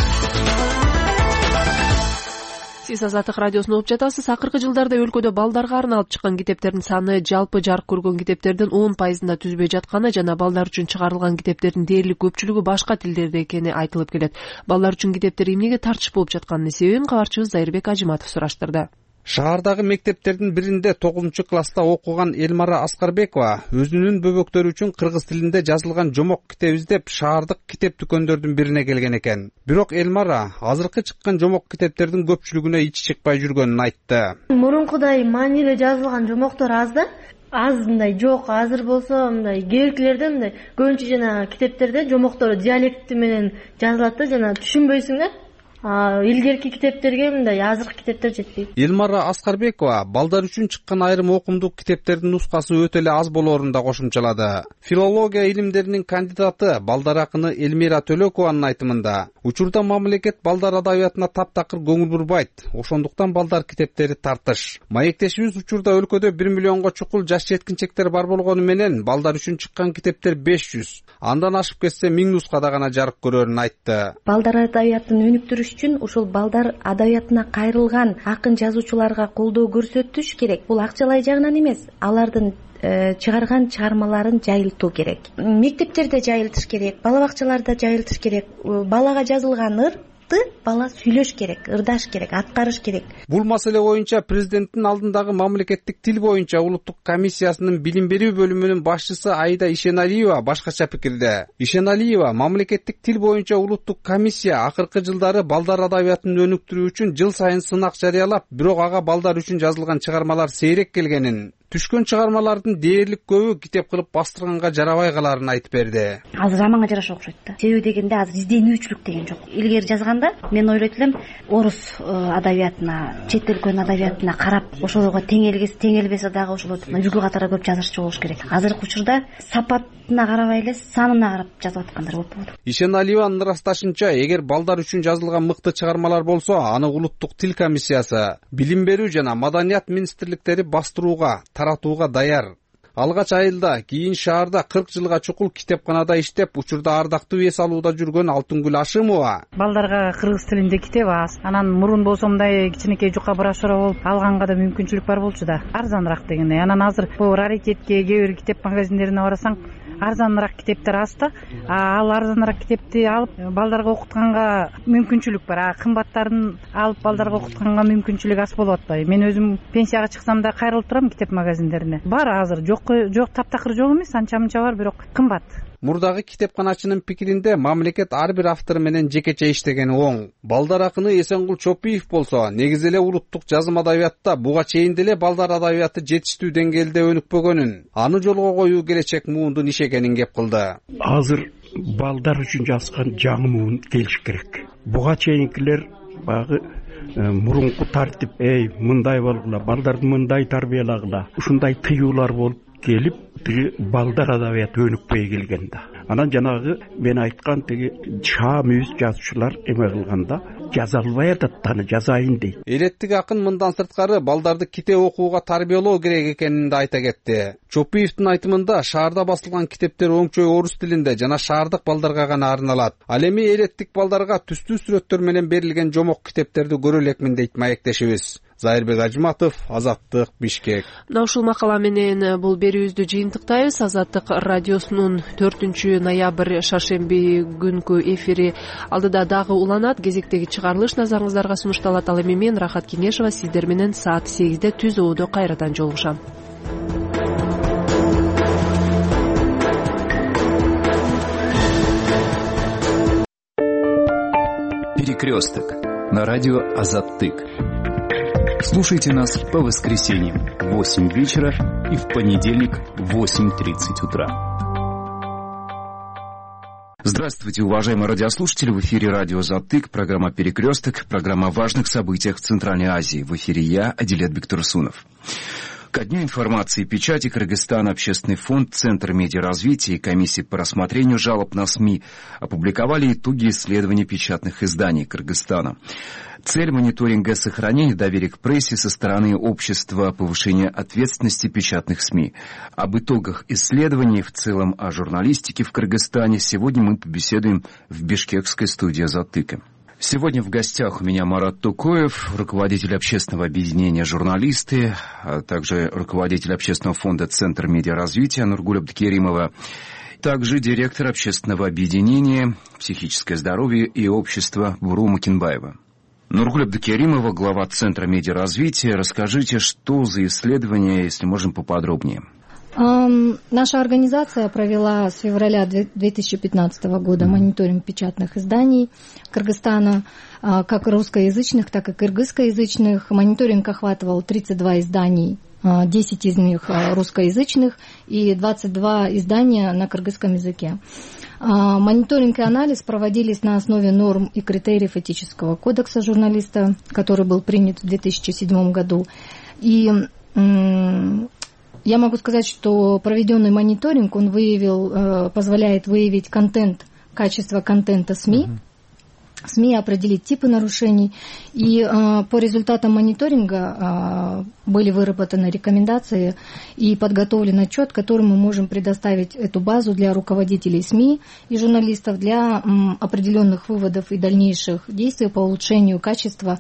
[SPEAKER 1] Сиз Азаттык радиосун угуп жатасыз. Акыркы жылдарда өлкөдө балдарга арналып чыккан китептердин саны жалпы жарык көргөн китептердин он пайызында түзбөй жатканы жана балдар үчүн чыгарылган китептердин дээрлик көпчүлүгү башка тилдерде экени айтылып келет. Балдар үчүн китептер эмнеге тартыш болуп жатканын себебин кабарчыбыз Зайырбек Ажыматов сураштырды.
[SPEAKER 16] Шаардагы мектептердин биринде тогузунчу класста окуган Элмара Аскарбекова өзүнүн бөбөктөрү үчүн кыргыз тилинде жазылган жомок китеп издеп шаардык китеп дүкөндөрдүн бирине келген экен. Бирок Элмара азыркы чыккан жомок китептердин көпчүлүгүнө ичи чыкпай жүргөнүн айтты.
[SPEAKER 17] Мурункудай маанилүү жазылган жомоктор аз да. Аз мындай жок, азыр болсо мындай кээкилерде мындай көбүнчө жана китептерде жомоктор диалекти менен жазылат да, жана түшүнбөйсүң да. Илгерки китептерге мындай азыркы китептер жетпейт.
[SPEAKER 16] Элмара Аскарбекова балдар үчүн чыккан айрым окумдук китептердин нускасы өтө эле аз болоорун да кошумчалады. Филология илимдеринин кандидаты балдар акыны Элмира Төлөкованын айтымында, учурда мамлекет балдар адабиятына таптакыр көңүл бурбайт, ошондуктан балдар китептери тартыш. Маектешибиз учурда өлкөдө бир миллионго чукул жаш жеткинчектер бар болгону менен балдар үчүн чыккан китептер беш жүз, андан ашып кетсе миң нускада гана жарык көрөрүн айтты.
[SPEAKER 18] Балдар адабиятын өнүктүрүш үчүн ушул балдар адабиятына кайрылган акын жазуучуларга колдоо көрсөтүш керек. Бул акчалай жагынан эмес, алардын чыгарган чыгармаларын жайылтуу керек. Мектептерде жайылтыш керек, бала бакчаларда жайылтыш керек. Балага жазылган ыр бала сүйлөш керек, ырдаш керек, аткарыш керек.
[SPEAKER 16] Бул маселе боюнча президенттин алдындагы мамлекеттик тил боюнча улуттук комиссиясынын билим берүү бөлүмүнүн башчысы Аида Ишеналиева башкача пикирде. Ишеналиева мамлекеттик тил боюнча улуттук комиссия акыркы жылдары балдар адабиятын өнүктүрүү үчүн жыл сайын сынак жарыялап, бирок ага балдар үчүн жазылган чыгармалар сейрек келгенин, түшкөн чыгармалардын дээрлик көбү китеп кылып бастырганга жарабай каларын айтып берди.
[SPEAKER 18] Азыр заманга жараша окшойт да. Себеби дегенде азыр изденүүчүлүк деген жок. Илгери жазганда мен ойлойт элем орус адабиятына, чет өлкөнүн адабиятына карап, ошого теңелгес, теңелбесе дагы ошол үлгү катары көп жазышчы болуш керек. Азыркы учурда сапатына карабай эле санына карап жазып аткандар болуп болот.
[SPEAKER 16] Ишеналиеванын ырасташынча, эгер балдар үчүн жазылган мыкты чыгармалар болсо, аны улуттук тил комиссиясы, билим берүү жана маданият министрликтери бастырууга, таратууга даяр. Алгач айылда, кийин шаарда кырк жылга чукул китепканада иштеп, учурда ардактуу эс алууда жүргөн Алтынгүл Ашымова.
[SPEAKER 19] Балдарга кыргыз тилинде китеп аз. Анан мурун болсо мындай кичинекей жука брошюра болуп алганга да мүмкүнчүлүк бар болчу да. Арзаныраак дегендей. Анан азыр бул раритетке, кээ бир китеп магазиндерине барасаң, арзаныраак китептер аз да. Ал арзаныраак китепти алып балдарга окутканга мүмкүнчүлүк бар. А кымбаттарын алып балдарга окутканга мүмкүнчүлүк аз болуп атпайбы? Мен өзүм пенсияга чыксам да кайрылып турам китеп магазиндерине. Бар азыр, жок жок таптакыр жок эмес, анча-мынча бар, бирок кымбат.
[SPEAKER 16] Мурдагы китепканачынын пикиринде мамлекет ар бир автор менен жекече иштегени оң. Балдар акыны Эсенгул Чопиев болсо, негизи эле улуттук жазым адабиятта буга чейин деле балдар адабияты жетиштүү деңгээлде өнүкпөгөнүн, аны жолго коюу келечек муундун иши экенин кеп кылды.
[SPEAKER 20] Азыр балдар үчүн жазган жаңы муун келиш керек. Буга чейинкилер багы мурунку тартип, эй, мындай болгула, балдарды мындай тарбиялагыла, ушундай тыюулар болуп келип тиги балдар адабияты өнүкпөй келген да. Анан жанагы мен айткан тиги чаа мүйүз жазуучулар эме кылганда жаза албай атат, аны жазайын дейт.
[SPEAKER 16] Элеттик акын мындан сырткары балдарды китеп окууга тарбиялоо керек экенин да айта кетти. Чопиевдин айтымында шаарда басылган китептер оңчой орус тилинде жана шаардык балдарга гана арналат. Ал эми элеттик балдарга түстүү сүрөттөр менен берилген жомок китептерди көрө элекмин дейт маектешибиз. Зайырбек Ажматов, Азаттык, Бишкек.
[SPEAKER 1] Мына ушул макала менен бул берүүбүздү жыйынтыктайбыз. Азаттык радиосунун төртүнчү ноябрь шаршемби күнкү эфири алдыда дагы уланат. Кезектеги чыгарылыш назарыңыздарга сунушталат. Ал эми мен Рахат Кеңешова сиздер менен саат сегизде түз оодо кайрадан жолугушам.
[SPEAKER 21] Перекресток на радио Азаттык. Слушайте нас по воскресеньям в восемь вечера и в понедельник в восемь тридцать утра. Здравствуйте, уважаемые радиослушатели. В эфире радио Азаттык, программа «Перекресток», программа о важных событиях в Центральной Азии. В эфире я, Адилет Бектурсунов. Ко дню информации и печати Кыргызстана Общественный фонд, Центр медиаразвития и Комиссия по рассмотрению жалоб на СМИ опубликовали итоги исследования печатных изданий Кыргызстана. Цель мониторинга сохранения доверия к прессе со стороны общества, повышения ответственности печатных СМИ. Об итогах исследований, в целом о журналистике в Кыргызстане сегодня мы побеседуем в бишкекской студии Азаттыка. Сегодня в гостях у меня Марат Тукоев, руководитель общественного объединения «Журналисты», а также руководитель общественного фонда «Центр медиаразвития» Нургуль Абдыкеримова, также директор общественного объединения «Психическое здоровье и общество» Буру Макинбаева. Нургуль Абдыкеримова, глава Центра медиаразвития. Расскажите, что за исследование, если можно поподробнее.
[SPEAKER 22] Um, наша организация провела с февраля две тысячи пятнадцатого года мониторинг печатных изданий Кыргызстана, uh, как русскоязычных, так и кыргызскоязычных. Мониторинг охватывал тридцать два изданий, uh, десять из них uh, русскоязычных и двадцать два издания на кыргызском языке. Uh, мониторинг и анализ проводились на основе норм и критериев этического кодекса журналиста, который был принят в две тысячи седьмом году. И um, Я могу сказать, что проведенный мониторинг, он выявил, позволяет выявить контент, качество контента СМИ, uh-huh. СМИ определить типы нарушений. И по результатам мониторинга были выработаны рекомендации и подготовлен отчет, которым мы можем предоставить эту базу для руководителей СМИ и журналистов для определенных выводов и дальнейших действий по улучшению качества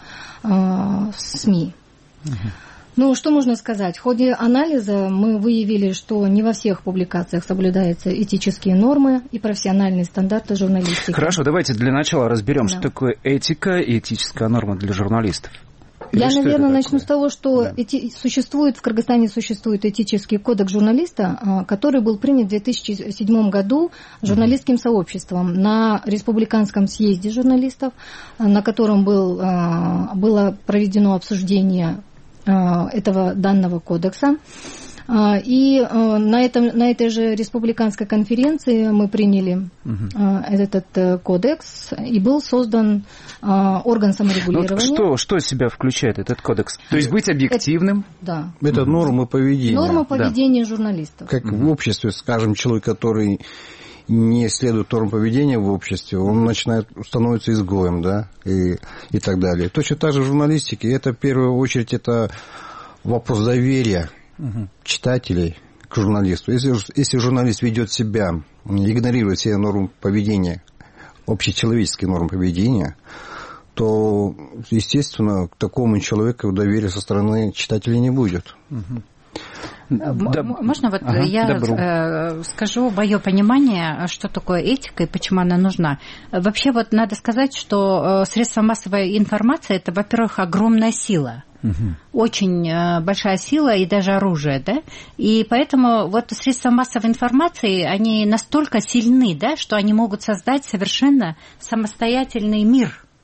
[SPEAKER 22] СМИ. Uh-huh. Ну, что можно сказать? В ходе анализа мы выявили, что не во всех публикациях соблюдаются этические нормы и профессиональные стандарты журналистики.
[SPEAKER 21] Хорошо, давайте для начала разберем, да. что такое этика и этическая норма для журналистов. Или
[SPEAKER 22] Я, наверное, начну с того, что да. эти, существует, в Кыргызстане существует этический кодекс журналиста, который был принят в две тысячи седьмом году журналистским сообществом на республиканском съезде журналистов, на котором был, было проведено обсуждение этого данного кодекса. И на, этом, на этой же республиканской конференции мы приняли uh-huh. этот кодекс, и был создан орган саморегулирования.
[SPEAKER 21] Ну, что, что из себя включает этот кодекс? То есть быть объективным?
[SPEAKER 22] Это,
[SPEAKER 23] да. Это нормы поведения.
[SPEAKER 22] Нормы поведения да. журналистов.
[SPEAKER 23] Как uh-huh. в обществе, скажем, человек, который не следует нормам поведения в обществе, он начинает становится изгоем, да, и, и так далее. Точно так же в журналистике, это в первую очередь это вопрос доверия uh-huh. читателей к журналисту. Если, если журналист ведет себя, игнорирует все нормы поведения, общечеловеческие нормы поведения, то, естественно, к такому человеку доверия со стороны читателей не будет.
[SPEAKER 24] Uh-huh. Да. Можно вот ага, я добро. скажу мое понимание, что такое этика и почему она нужна. Вообще вот надо сказать, что средства массовой информации – это, во-первых, огромная сила. Угу. Очень большая сила и даже оружие, да, и поэтому вот средства массовой информации, они настолько сильны, да, что они могут создать совершенно самостоятельный мир.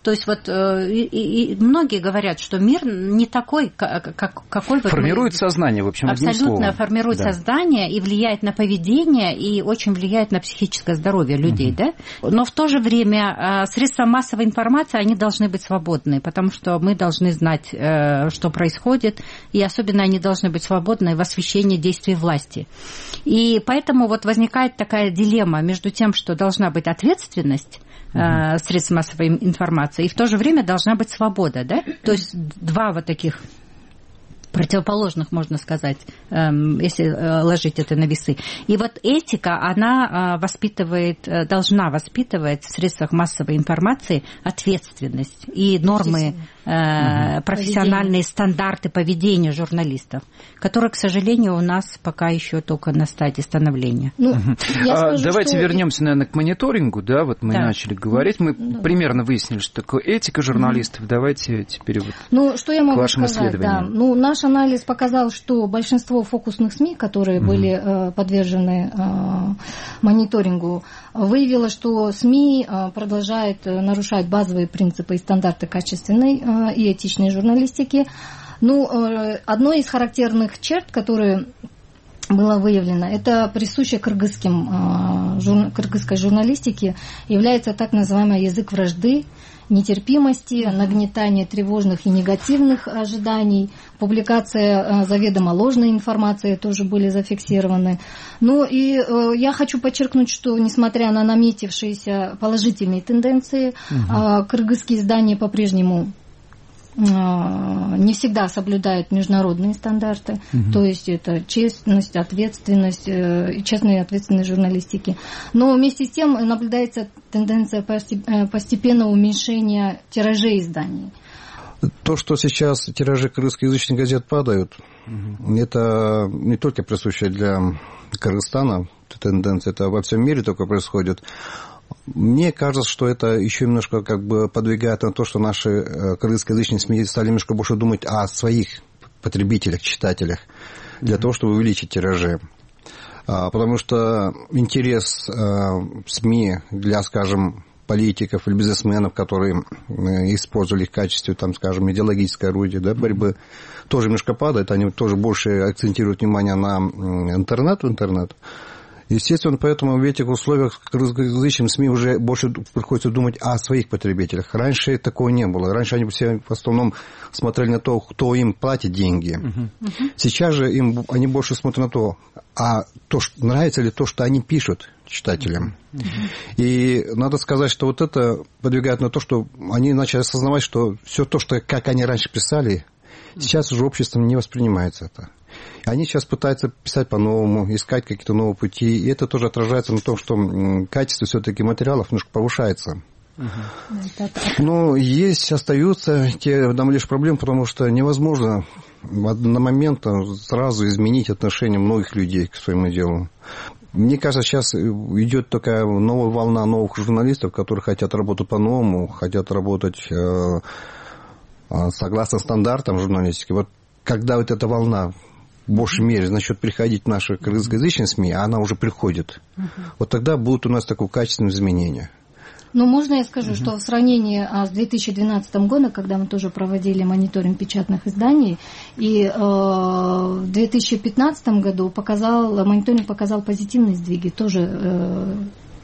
[SPEAKER 24] То есть вот и, и, и многие говорят, что мир не такой, как, какой...
[SPEAKER 21] Формирует
[SPEAKER 24] вот
[SPEAKER 21] мы... сознание, в общем, одним словом.
[SPEAKER 24] Абсолютно формирует да. сознание и влияет на поведение, и очень влияет на психическое здоровье людей, угу. да? Но в то же время средства массовой информации, они должны быть свободны, потому что мы должны знать, что происходит, и особенно они должны быть свободны в освещении действий власти. И поэтому вот возникает такая дилемма между тем, что должна быть ответственность uh-huh. средств массовой информации, и в то же время должна быть свобода, да? То есть два вот таких противоположных, можно сказать, если ложить это на весы. И вот этика, она воспитывает, должна воспитывать в средствах массовой информации ответственность и нормы, угу. профессиональные стандарты поведения журналистов, которые, к сожалению, у нас пока еще только на стадии становления. Ну,
[SPEAKER 21] угу. скажу, Давайте что... вернемся, наверное, к мониторингу. Да, вот мы да. начали говорить. Мы да. примерно выяснили, что такое этика журналистов. Угу. Давайте теперь вот
[SPEAKER 22] ну, что я могу
[SPEAKER 21] к вашим
[SPEAKER 22] сказать,
[SPEAKER 21] исследованиям.
[SPEAKER 22] Да. Ну, наш анализ показал, что большинство фокусных СМИ, которые mm-hmm. были э, подвержены э, мониторингу, выявило, что СМИ э, продолжают нарушать базовые принципы и стандарты качественной э, и этичной журналистики. Ну, э, одной из характерных черт, которые было выявлено, это присуще кыргызским, э, жур, кыргызской журналистике, является так называемый язык вражды, нетерпимости, нагнетание тревожных и негативных ожиданий, публикация заведомо ложной информации тоже были зафиксированы. Ну и э, я хочу подчеркнуть, что несмотря на наметившиеся положительные тенденции, угу. э, кыргызские издания по-прежнему не всегда соблюдают международные стандарты, угу. то есть это честность, ответственность, честная и ответственная журналистики. Но вместе с тем наблюдается тенденция постепенного уменьшения тиражей изданий.
[SPEAKER 23] То, что сейчас тиражи кыргызскоязычных газет падают, угу. это не только присуще для Кыргызстана, тенденция, это во всем мире только происходит. Мне кажется, что это еще немножко как бы подвигает на то, что наши кыргызскоязычные СМИ стали немножко больше думать о своих потребителях, читателях, для mm-hmm. того, чтобы увеличить тиражи. Потому что интерес СМИ для, скажем, политиков или бизнесменов, которые использовали их в качестве, там, скажем, идеологической орудия, да, борьбы, тоже немножко падает, они тоже больше акцентируют внимание на интернет, в интернет. Естественно, поэтому в этих условиях кыргызскоязычным СМИ уже больше приходится думать о своих потребителях. Раньше такого не было. Раньше они все в основном смотрели на то, кто им платит деньги. Uh-huh. Uh-huh. Сейчас же им, они больше смотрят на то, а то, что, нравится ли то, что они пишут читателям. Uh-huh. И надо сказать, что вот это подвигает на то, что они начали осознавать, что все то, что, как они раньше писали, сейчас уже обществом не воспринимается это. Они сейчас пытаются писать по-новому, искать какие-то новые пути, и это тоже отражается на том, что качество все-таки материалов немножко повышается. Uh-huh. Но есть, остаются те там лишь проблемы, потому что невозможно на момент сразу изменить отношение многих людей к своему делу. Мне кажется, сейчас идет такая новая волна новых журналистов, которые хотят работать по-новому, хотят работать э, согласно стандартам журналистики. Вот когда вот эта волна в большей мере начнет приходить в наши кыргызскоязычные СМИ, а она уже приходит, uh-huh. вот тогда будет у нас такое качественное изменение.
[SPEAKER 22] Ну, можно я скажу, uh-huh. что в сравнении с две тысячи двенадцатым годом, когда мы тоже проводили мониторинг печатных изданий, и э, в две тысячи пятнадцатом году показал, мониторинг показал позитивные сдвиги, тоже... Э,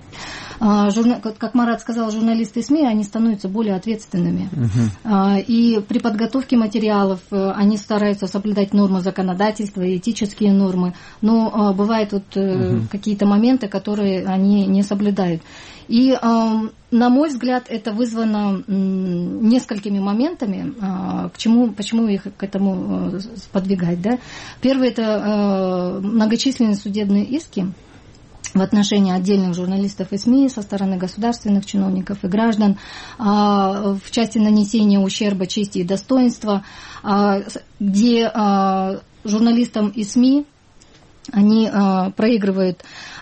[SPEAKER 22] как Марат сказал, журналисты СМИ, они становятся более ответственными. Uh-huh. И при подготовке материалов они стараются соблюдать нормы законодательства и этические нормы. Но бывают вот uh-huh. какие-то моменты, которые они не соблюдают. И, на мой взгляд, это вызвано несколькими моментами, к чему, почему их к этому подвигать. Да? Первый – это многочисленные судебные иски в отношении отдельных журналистов и СМИ со стороны государственных чиновников и граждан в части нанесения ущерба чести и достоинства, где журналистам и СМИ они э, проигрывают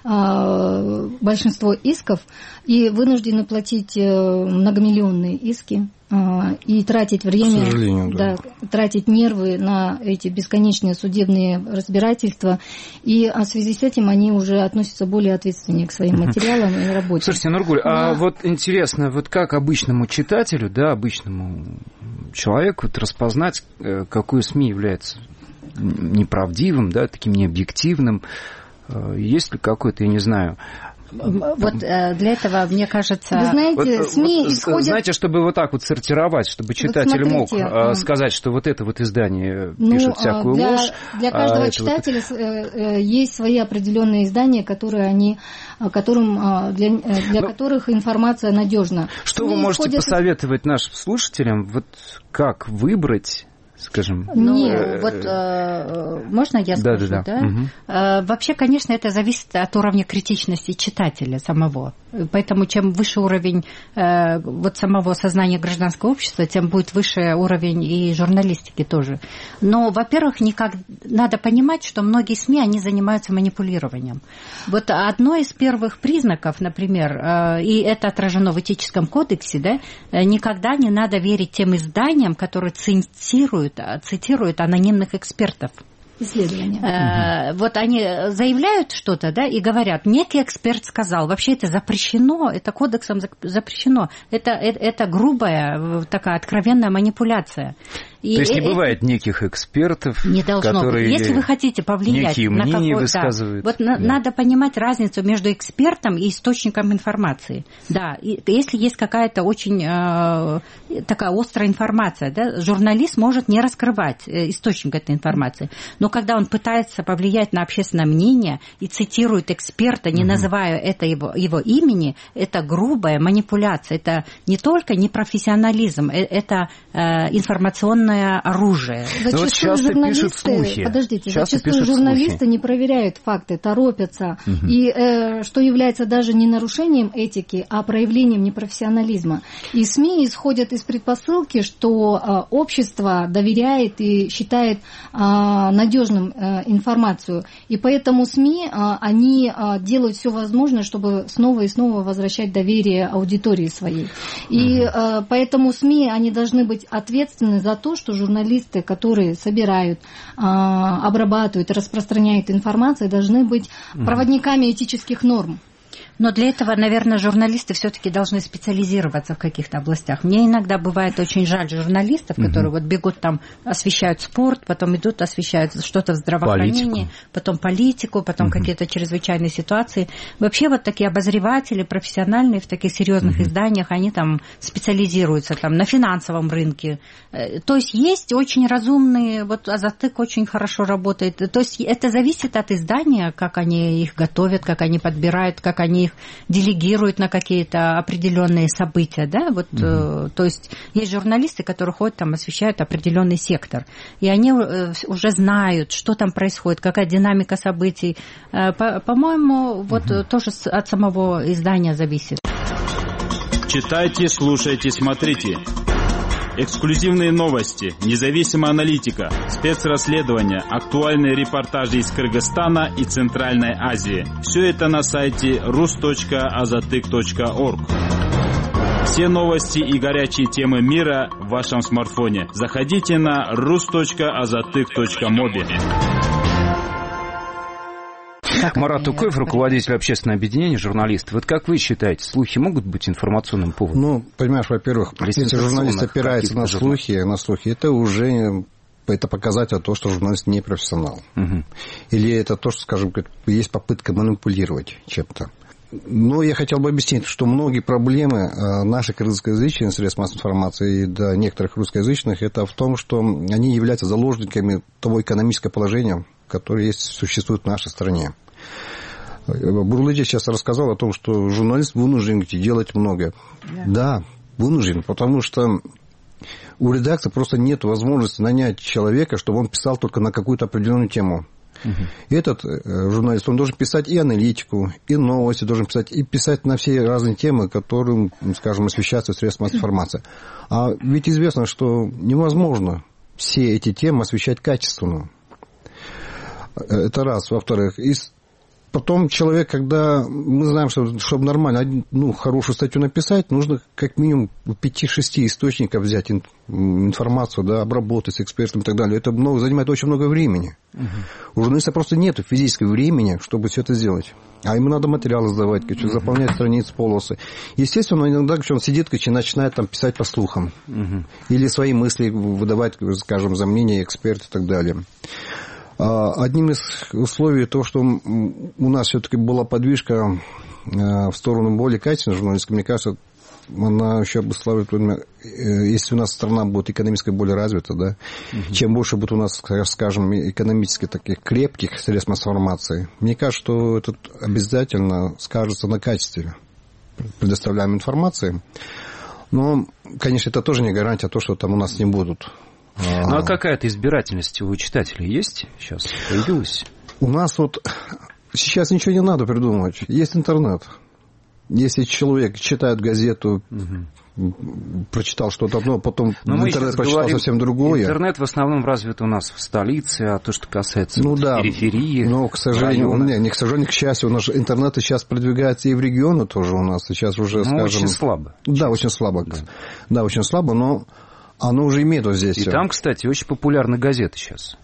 [SPEAKER 22] э, большинство исков и вынуждены платить э, многомиллионные иски э, и тратить время, да, да, тратить нервы на эти бесконечные судебные разбирательства. И а в связи с этим они уже относятся более ответственнее к своим материалам и работе.
[SPEAKER 21] Слушайте, Нургуль, да. а вот интересно, вот как обычному читателю, да, обычному человеку вот распознать, какое СМИ является неправдивым, да, таким необъективным? Есть ли какой-то, я не знаю...
[SPEAKER 24] Вот для этого, мне кажется...
[SPEAKER 22] Вы знаете, вот, СМИ
[SPEAKER 21] вот,
[SPEAKER 22] исходят...
[SPEAKER 21] Знаете, чтобы вот так вот сортировать, чтобы читатель вот мог а, сказать, что вот это вот издание пишет ну, всякую
[SPEAKER 22] для,
[SPEAKER 21] ложь.
[SPEAKER 22] Для каждого
[SPEAKER 21] а
[SPEAKER 22] читателя
[SPEAKER 21] вот...
[SPEAKER 22] есть свои определенные издания, которые они, которым, для, для Но... которых информация надежна.
[SPEAKER 21] Что
[SPEAKER 22] СМИ
[SPEAKER 21] вы можете
[SPEAKER 22] исходят...
[SPEAKER 21] посоветовать нашим слушателям, вот как выбрать... Скажем,
[SPEAKER 24] ну, э... вот э, можно я скажу, да? да, да? да? Угу. Э, вообще, конечно, это зависит от уровня критичности читателя самого. Поэтому чем выше уровень э, вот самого сознания гражданского общества, тем будет выше уровень и журналистики тоже. Но, во-первых, никак... надо понимать, что многие СМИ, они занимаются манипулированием. Вот одно из первых признаков, например, э, и это отражено в этическом кодексе, да, э, никогда не надо верить тем изданиям, которые цитируют цитируют анонимных экспертов.
[SPEAKER 22] Исследования.
[SPEAKER 24] Э, угу. Вот они заявляют что-то, да, и говорят, некий эксперт сказал, вообще это запрещено, это кодексом запрещено, это, это, это грубая, такая откровенная манипуляция. И
[SPEAKER 21] То есть не
[SPEAKER 24] это...
[SPEAKER 21] бывает неких экспертов,
[SPEAKER 24] не должно
[SPEAKER 21] которые
[SPEAKER 24] быть. Если вы хотите повлиять
[SPEAKER 21] некие
[SPEAKER 24] на
[SPEAKER 21] мнения
[SPEAKER 24] какой...
[SPEAKER 21] высказывают.
[SPEAKER 24] Да. Вот
[SPEAKER 21] да.
[SPEAKER 24] надо понимать разницу между экспертом и источником информации. Да, и если есть какая-то очень э, такая острая информация, да, журналист может не раскрывать источник этой информации. Но когда он пытается повлиять на общественное мнение и цитирует эксперта, не угу. называя это его, его имени, это грубая манипуляция. Это не только непрофессионализм, это э, информационное оружие.
[SPEAKER 22] Зачастую
[SPEAKER 21] вот часто
[SPEAKER 22] журналисты,
[SPEAKER 21] пишут слухи.
[SPEAKER 22] Подождите,
[SPEAKER 21] часто
[SPEAKER 22] зачастую
[SPEAKER 21] пишут
[SPEAKER 22] журналисты
[SPEAKER 21] слухи.
[SPEAKER 22] не проверяют факты, торопятся.
[SPEAKER 21] Угу.
[SPEAKER 22] И э, что является даже не нарушением этики, а проявлением непрофессионализма. И СМИ исходят из предпосылки, что э, общество доверяет и считает э, надежным э, информацию. И поэтому СМИ, э, они э, делают все возможное, чтобы снова и снова возвращать доверие аудитории своей. И угу. э, поэтому СМИ, они должны быть ответственны за то, что журналисты, которые собирают, обрабатывают, распространяют информацию, должны быть проводниками этических норм.
[SPEAKER 24] Но для этого, наверное, журналисты все-таки должны специализироваться в каких-то областях. Мне иногда бывает очень жаль журналистов, которые угу. вот бегут там, освещают спорт, потом идут, освещают что-то в здравоохранении, политику. потом политику, потом угу. какие-то чрезвычайные ситуации. Вообще вот такие обозреватели профессиональные в таких серьезных угу. изданиях, они там специализируются там, на финансовом рынке. То есть есть очень разумные, вот Азаттык очень хорошо работает. То есть это зависит от издания, как они их готовят, как они подбирают, как они их делегируют на какие-то определенные события, да, вот, mm-hmm. э, то есть есть журналисты, которые ходят там, освещают определенный сектор, и они э, уже знают, что там происходит, какая динамика событий. Э, по- по-моему, вот mm-hmm. тоже от самого издания зависит.
[SPEAKER 2] Читайте, слушайте, смотрите. Эксклюзивные новости, независимая аналитика, спецрасследования, актуальные репортажи из Кыргызстана и Центральной Азии. Все это на сайте рус точка азаттык точка орг. Все новости и горячие темы мира в вашем смартфоне. Заходите на рус точка азаттык точка моби.
[SPEAKER 21] Как Марат Тукоев, руководитель общественного объединения журналистов. Вот как вы считаете, слухи могут быть информационным поводом?
[SPEAKER 23] Ну, понимаешь, во-первых, если журналист опирается на слухи, на слухи, это уже это показатель того, что журналист не профессионал. Угу. Или это то, что, скажем, есть попытка манипулировать чем-то. Но я хотел бы объяснить, что многие проблемы наших кыргызскоязычных средств массовой информации и да, некоторых русскоязычных, это в том, что они являются заложниками того экономического положения, которое есть, существует в нашей стране. Бурлыди сейчас рассказал о том, что журналист вынужден делать многое. Yeah. Да, вынужден, потому что у редакции просто нет возможности нанять человека, чтобы он писал только на какую-то определенную тему. Uh-huh. Этот журналист, он должен писать и аналитику, и новости, должен писать, и писать на все разные темы, которые, скажем, освещаются в средствах массовой информации. А ведь известно, что невозможно все эти темы освещать качественно. Это раз. Во-вторых, и потом человек, когда мы знаем, что чтобы нормально, ну, хорошую статью написать, нужно как минимум пяти-шести источников взять информацию, да, обработать с экспертами и так далее. Это много, занимает очень много времени. Угу. У журналиста просто нет физического времени, чтобы все это сделать. А ему надо материалы сдавать, угу. заполнять страницы, полосы. Естественно, он иногда он сидит и начинает там писать по слухам. Угу. Или свои мысли выдавать, скажем, за мнение эксперта и так далее. Одним из условий того, что у нас все-таки была подвижка в сторону более качественной журналистики, мне кажется, она еще обуславливает, если у нас страна будет экономически более развита, да, угу. чем больше будет у нас, скажем, экономически таких крепких средств информации, мне кажется, что это обязательно скажется на качестве предоставляемой информации. Но, конечно, это тоже не гарантия того, что там у нас не будут.
[SPEAKER 21] Ну, а какая-то избирательность у читателей есть сейчас? Появилась?
[SPEAKER 23] У нас вот сейчас ничего не надо придумывать. Есть интернет. Если человек читает газету, угу. прочитал что-то одно, потом в интернет прочитал говорим, совсем другое.
[SPEAKER 21] Интернет в основном развит у нас в столице, а то, что касается
[SPEAKER 23] ну, да,
[SPEAKER 21] периферии.
[SPEAKER 23] Но, к сожалению, не, не к сожалению, к счастью, у нас интернет сейчас продвигается и в регионы тоже у нас. Сейчас уже, ну, скажем...
[SPEAKER 21] очень слабо.
[SPEAKER 23] Да, очень слабо. Да, да очень слабо, но... Оно уже имеет вот здесь.
[SPEAKER 21] И там, кстати, очень популярны газеты сейчас.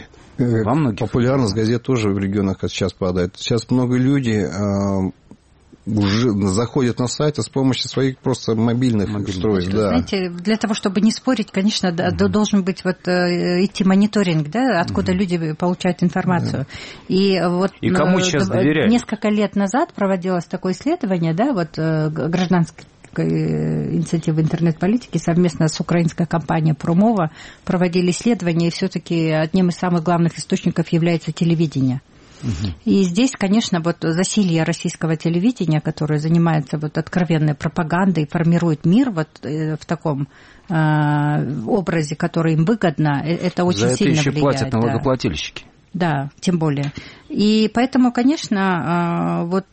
[SPEAKER 21] Во многих.
[SPEAKER 23] Популярность газет тоже в регионах сейчас падает. Сейчас много людей э, уже заходят на сайты с помощью своих просто мобильных, мобильных устройств. Да.
[SPEAKER 24] Знаете, для того, чтобы не спорить, конечно, да, угу. должен быть вот, идти мониторинг, да, откуда угу. люди получают информацию. Да. И, вот,
[SPEAKER 21] И кому сейчас доверяют?
[SPEAKER 24] Несколько лет назад проводилось такое исследование, да, вот гражданское, инициативы интернет-политики совместно с украинской компанией Промова проводили исследования, и все-таки одним из самых главных источников является телевидение. Угу. И здесь, конечно, вот засилье российского телевидения, которое занимается вот откровенной пропагандой, формирует мир вот в таком э, образе, который им выгодно, это очень
[SPEAKER 21] За
[SPEAKER 24] сильно влияет.
[SPEAKER 21] За это еще платят налогоплательщики.
[SPEAKER 24] Да. Да, тем более. И поэтому, конечно, вот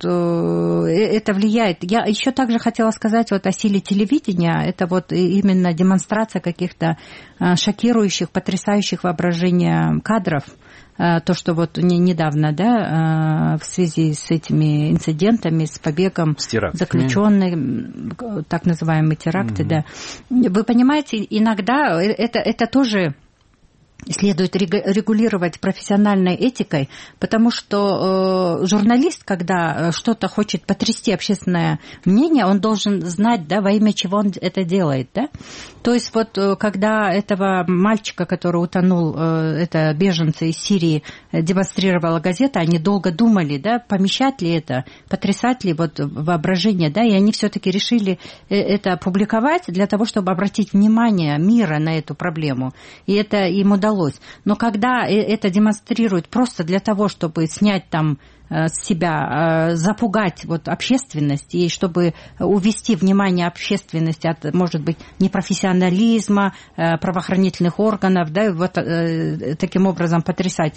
[SPEAKER 24] это влияет. Я еще также хотела сказать вот о силе телевидения. Это вот именно демонстрация каких-то шокирующих, потрясающих воображения кадров. То, что вот недавно, да, в связи с этими инцидентами, с побегом заключенных, так называемые теракты, угу. да. Вы понимаете, иногда это, это тоже... следует регулировать профессиональной этикой, потому что э, журналист, когда что-то хочет потрясти общественное мнение, он должен знать, да, во имя чего он это делает. Да? То есть вот когда этого мальчика, который утонул, э, это беженцы из Сирии, демонстрировала газета, они долго думали, да, помещать ли это, потрясать ли вот воображение, да, и они все-таки решили это опубликовать для того, чтобы обратить внимание мира на эту проблему. И это им удалось. Но когда это демонстрируют просто для того, чтобы снять там с себя, запугать вот общественность, и чтобы увести внимание общественности от, может быть, непрофессионализма правоохранительных органов, да, вот таким образом потрясать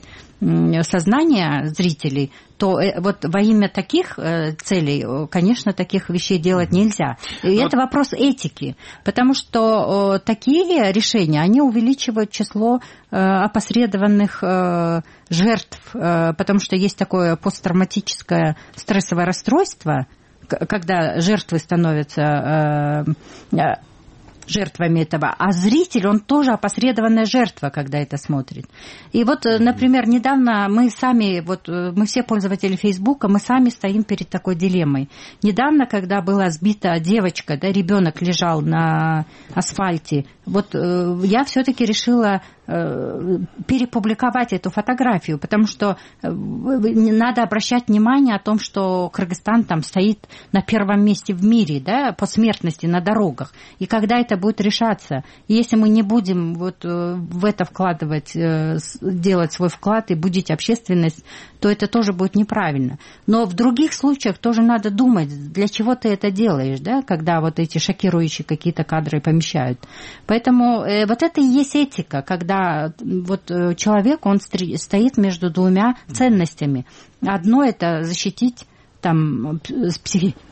[SPEAKER 24] сознание зрителей, то вот во имя таких целей, конечно, таких вещей делать нельзя. И вот. Это вопрос этики, потому что такие решения, они увеличивают число опосредованных жертв, потому что есть такое посттравматическое стрессовое расстройство, когда жертвы становятся жертвами этого, а зритель, он тоже опосредованная жертва, когда это смотрит. И вот, например, недавно мы сами, вот мы все пользователи Фейсбука, мы сами стоим перед такой дилеммой. Недавно, когда была сбита девочка, да, ребенок лежал на асфальте, вот я все-таки решила перепубликовать эту фотографию, потому что надо обращать внимание о том, что Кыргызстан там стоит на первом месте в мире, да, по смертности на дорогах. И когда это будет решаться, если мы не будем вот в это вкладывать, делать свой вклад и будить общественность, то это тоже будет неправильно. Но в других случаях тоже надо думать, для чего ты это делаешь, да, когда вот эти шокирующие какие-то кадры помещают. Поэтому вот это и есть этика, когда вот человек, он стоит между двумя ценностями. Одно – это защитить там, психи,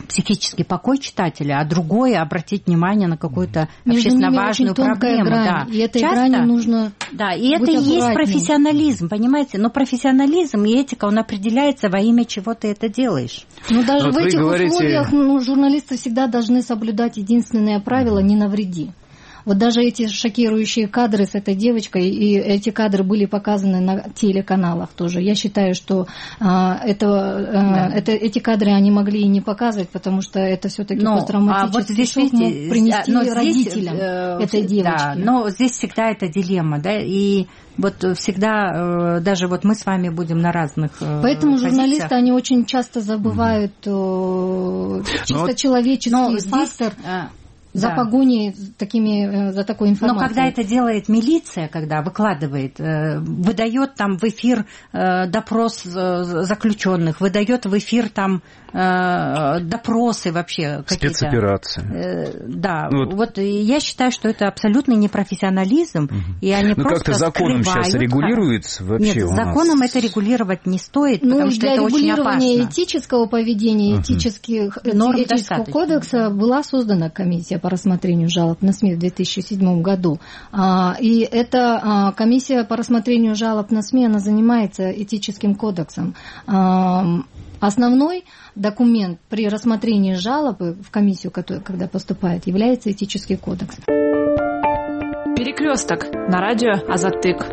[SPEAKER 24] психический покой читателя, а другое обратить внимание на какую-то общественно важную проблему.
[SPEAKER 22] Да. И этой Часто, грани нужно
[SPEAKER 24] Да, и это и есть профессионализм, понимаете? Но профессионализм и этика, он определяется, во имя чего ты это делаешь.
[SPEAKER 22] Ну, даже
[SPEAKER 21] вот
[SPEAKER 22] в этих
[SPEAKER 21] говорите...
[SPEAKER 22] условиях ну, журналисты всегда должны соблюдать единственное правило – не навреди. Вот даже эти шокирующие кадры с этой девочкой, и эти кадры были показаны на телеканалах тоже. Я считаю, что а, это, а, это, эти кадры они могли и не показывать, потому что это все-таки посттравматический
[SPEAKER 24] а вот здесь,
[SPEAKER 22] шок мог принести
[SPEAKER 24] но
[SPEAKER 22] родителям
[SPEAKER 24] здесь, э,
[SPEAKER 22] этой девочки.
[SPEAKER 24] Да, но здесь всегда это дилемма, да, и вот всегда, даже вот мы с вами будем на разных
[SPEAKER 22] Поэтому
[SPEAKER 24] позициях.
[SPEAKER 22] Журналисты, они очень часто забывают mm-hmm. чисто но, человеческий но фактор. Здесь... За да. погоней такими, за такой информацией.
[SPEAKER 24] Но когда это делает милиция, когда выкладывает, выдает там в эфир допрос заключенных, выдает в эфир там допросы вообще какие-то.
[SPEAKER 21] Спецоперации.
[SPEAKER 24] Да, вот. вот я считаю, что это абсолютный непрофессионализм, угу. и они ну, просто как-то
[SPEAKER 21] законом
[SPEAKER 24] скрывают.
[SPEAKER 21] Сейчас регулируется вообще
[SPEAKER 24] Нет,
[SPEAKER 21] у нас?
[SPEAKER 24] законом это регулировать не стоит,
[SPEAKER 22] ну,
[SPEAKER 24] потому что это очень опасно.
[SPEAKER 22] Для регулирования этического поведения, угу. этических, норм этического кодекса была создана комиссия по рассмотрению жалоб на СМИ в две тысячи седьмом году. И эта комиссия по рассмотрению жалоб на СМИ, она занимается этическим кодексом. Основной документ при рассмотрении жалобы в комиссию, которая, когда поступает, является этический кодекс.
[SPEAKER 1] Перекресток на радио Азаттык.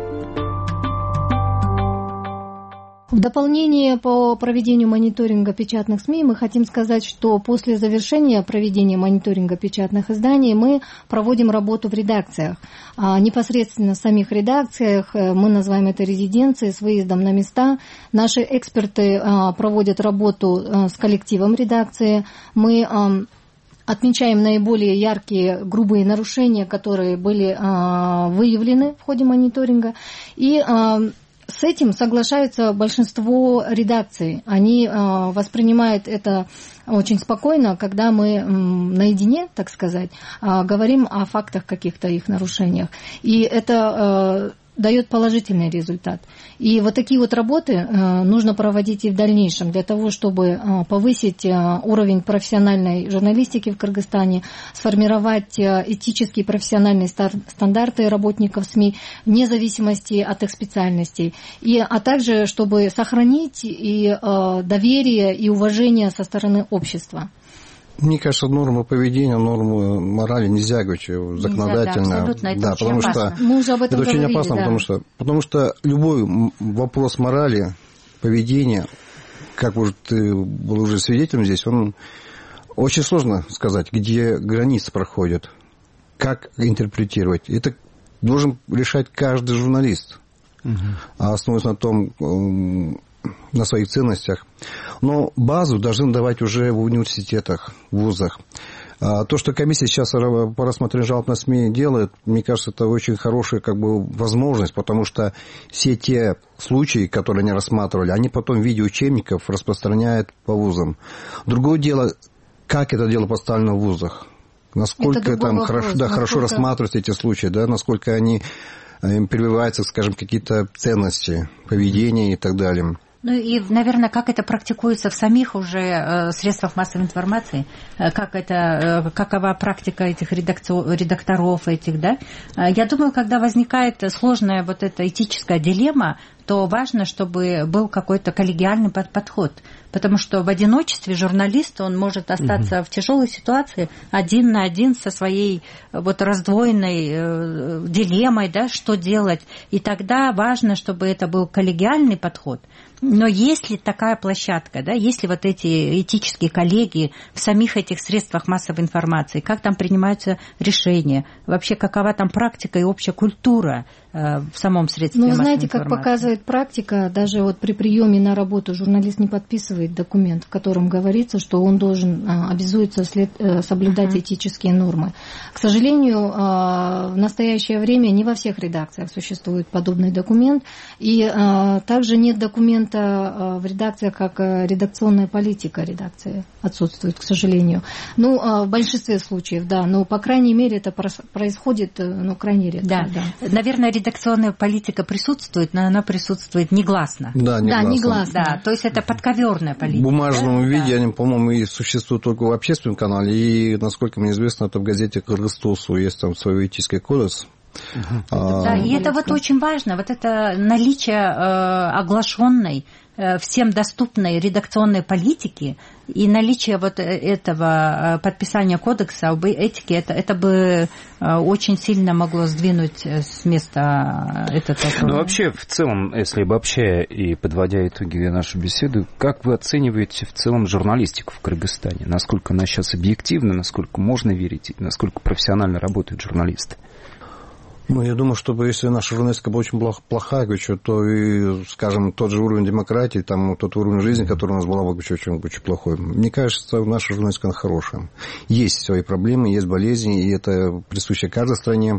[SPEAKER 22] В дополнение по проведению мониторинга печатных СМИ мы хотим сказать, что после завершения проведения мониторинга печатных изданий мы проводим работу в редакциях. А непосредственно в самих редакциях, мы называем это резиденцией, с выездом на места. Наши эксперты проводят работу с коллективом редакции. Мы отмечаем наиболее яркие, грубые нарушения, которые были выявлены в ходе мониторинга. И с этим соглашаются большинство редакций. Они э, воспринимают это очень спокойно, когда мы э, наедине, так сказать, э, говорим о фактах каких-то их нарушениях. И это э, дает положительный результат. И вот такие вот работы э, нужно проводить и в дальнейшем для того, чтобы э, повысить э, уровень профессиональной журналистики в Кыргызстане, сформировать э, этические профессиональные стар- стандарты работников СМИ вне зависимости от их специальностей. И, а также, чтобы сохранить и э, доверие и уважение со стороны общества.
[SPEAKER 23] Мне кажется, нормы поведения, нормы морали нельзя говорить законодательно.
[SPEAKER 24] Нельзя, да, абсолютно, это
[SPEAKER 23] да,
[SPEAKER 24] очень
[SPEAKER 23] потому
[SPEAKER 24] опасно.
[SPEAKER 23] Что
[SPEAKER 22] Мы уже об этом
[SPEAKER 23] это
[SPEAKER 22] говорили,
[SPEAKER 23] очень опасно,
[SPEAKER 22] да.
[SPEAKER 23] потому что, потому что любой вопрос морали, поведения, как уже ты был уже свидетелем здесь, он очень сложно сказать, где границы проходят, как интерпретировать. Это должен решать каждый журналист, угу. основываясь на том, на своих ценностях. Но базу должны давать уже в университетах, в вузах. То, что комиссия сейчас по рассмотрению жалоб на СМИ делает, мне кажется, это очень хорошая как бы возможность, потому что все те случаи, которые они рассматривали, они потом в виде учебников распространяют по вузам. Другое дело, как это дело поставлено в вузах. Насколько там вопрос, хорошо, да, насколько... хорошо рассматриваются эти случаи, да, насколько они им прививаются, скажем, какие-то ценности, поведения и так далее.
[SPEAKER 24] Ну и, наверное, как это практикуется в самих уже э, средствах массовой информации, э, как это, э, какова практика этих редакци- редакторов этих, да? Э, я думаю, когда возникает сложная вот эта этическая дилемма, то важно, чтобы был какой-то коллегиальный подход. Потому что в одиночестве журналист, он может остаться угу. в тяжелой ситуации один на один со своей вот раздвоенной э, дилеммой, да, что делать. И тогда важно, чтобы это был коллегиальный подход. Но есть ли такая площадка, да, есть ли вот эти этические коллегии в самих этих средствах массовой информации, как там принимаются решения, вообще какова там практика и общая культура э, в самом средстве
[SPEAKER 22] ну,
[SPEAKER 24] массовой
[SPEAKER 22] знаете,
[SPEAKER 24] информации?
[SPEAKER 22] Как показывает практика, даже вот при приеме на работу журналист не подписывает документ, в котором говорится, что он должен, обязуется след, соблюдать uh-huh. этические нормы. К сожалению, в настоящее время не во всех редакциях существует подобный документ, и также нет документа принято в редакциях как редакционная политика редакции. Отсутствует, к сожалению. Ну, в большинстве случаев, да. Но, по крайней мере, это происходит, ну, крайне редко.
[SPEAKER 24] Да. да. Наверное, редакционная политика присутствует, но она присутствует негласно.
[SPEAKER 23] Да, негласно.
[SPEAKER 22] Да, негласно.
[SPEAKER 24] Да, то есть это подковерная политика.
[SPEAKER 23] В бумажном
[SPEAKER 24] да?
[SPEAKER 23] виде,
[SPEAKER 24] да.
[SPEAKER 23] они, по-моему, и существуют только в общественном канале. И, насколько мне известно, это в газете «Кыргызтосу» есть там свой этический кодекс.
[SPEAKER 24] Uh-huh. А, да, и это вот очень важно, вот это наличие э, оглашенной, э, всем доступной редакционной политики и наличие вот этого подписания кодекса об этике, это, это бы очень сильно могло сдвинуть с места этот вопрос.
[SPEAKER 3] Ну, вообще, в целом, если обобщая и подводя итоги нашей беседы, как вы оцениваете в целом журналистику в Кыргызстане? Насколько она сейчас объективна, насколько можно верить, насколько профессионально работают журналисты?
[SPEAKER 23] Ну, я думаю, что если наша журналистика была очень плохая, то и, скажем, тот же уровень демократии, там, тот уровень жизни, который у нас был, был очень, очень плохой. Мне кажется, наша журналистика хорошая. Есть свои проблемы, есть болезни, и это присуще каждой стране.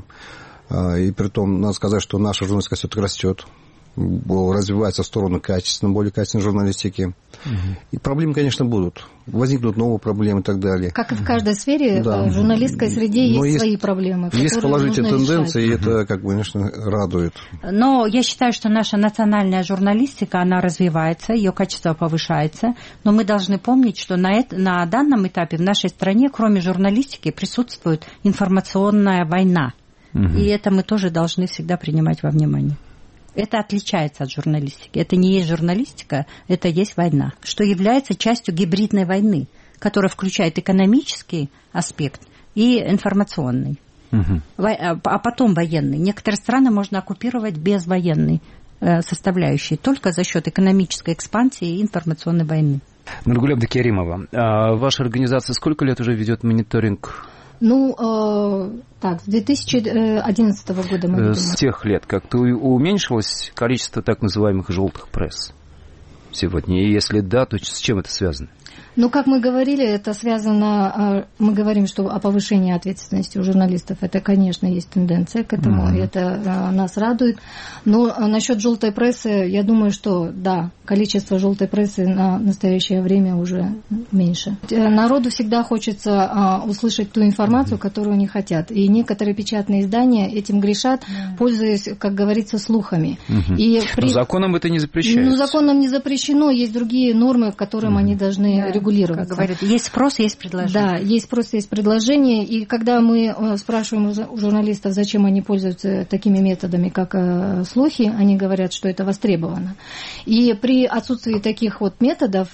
[SPEAKER 23] И при том, надо сказать, что наша журналистика все-таки растет, развивается в сторону качественной, более качественной журналистики. Угу. И проблемы, конечно, будут. Возникнут новые проблемы и так далее.
[SPEAKER 22] Как и в каждой сфере, да. В журналистской среде есть, есть свои проблемы.
[SPEAKER 23] Есть положительные тенденции, решать. И это, как бы, конечно, радует.
[SPEAKER 24] Но я считаю, что наша национальная журналистика, она развивается, ее качество повышается. Но мы должны помнить, что на, это, на данном этапе в нашей стране, кроме журналистики, присутствует информационная война. Угу. И это мы тоже должны всегда принимать во внимание. Это отличается от журналистики. Это не есть журналистика, это есть война, что является частью гибридной войны, которая включает экономический аспект и информационный, угу. а потом военный. Некоторые страны можно оккупировать без военной составляющей, только за счет экономической экспансии и информационной войны.
[SPEAKER 3] Нургуль Абдукеримова, а ваша организация сколько лет уже ведет мониторинг?
[SPEAKER 22] Ну, э, так, с две тысячи одиннадцатого года мы ведем.
[SPEAKER 3] С тех лет как-то уменьшилось количество так называемых желтых пресс сегодня? И если да, то с чем это связано?
[SPEAKER 22] Ну, как мы говорили, это связано, мы говорим, что о повышении ответственности у журналистов, это, конечно, есть тенденция к этому, mm-hmm. и это нас радует. Но насчет желтой прессы, я думаю, что, да, количество желтой прессы на настоящее время уже меньше. Народу всегда хочется услышать ту информацию, mm-hmm. которую они хотят. И некоторые печатные издания этим грешат, mm-hmm. пользуясь, как говорится, слухами.
[SPEAKER 3] Mm-hmm. И при... Но законом это не запрещается.
[SPEAKER 22] Ну, законом не запрещено, есть другие нормы, к которым mm-hmm. они должны регулироваться.
[SPEAKER 24] Как говорят, есть спрос, есть предложение.
[SPEAKER 22] Да, есть спрос, есть предложение. И когда мы спрашиваем у журналистов, зачем они пользуются такими методами, как слухи, они говорят, что это востребовано. И при отсутствии таких вот методов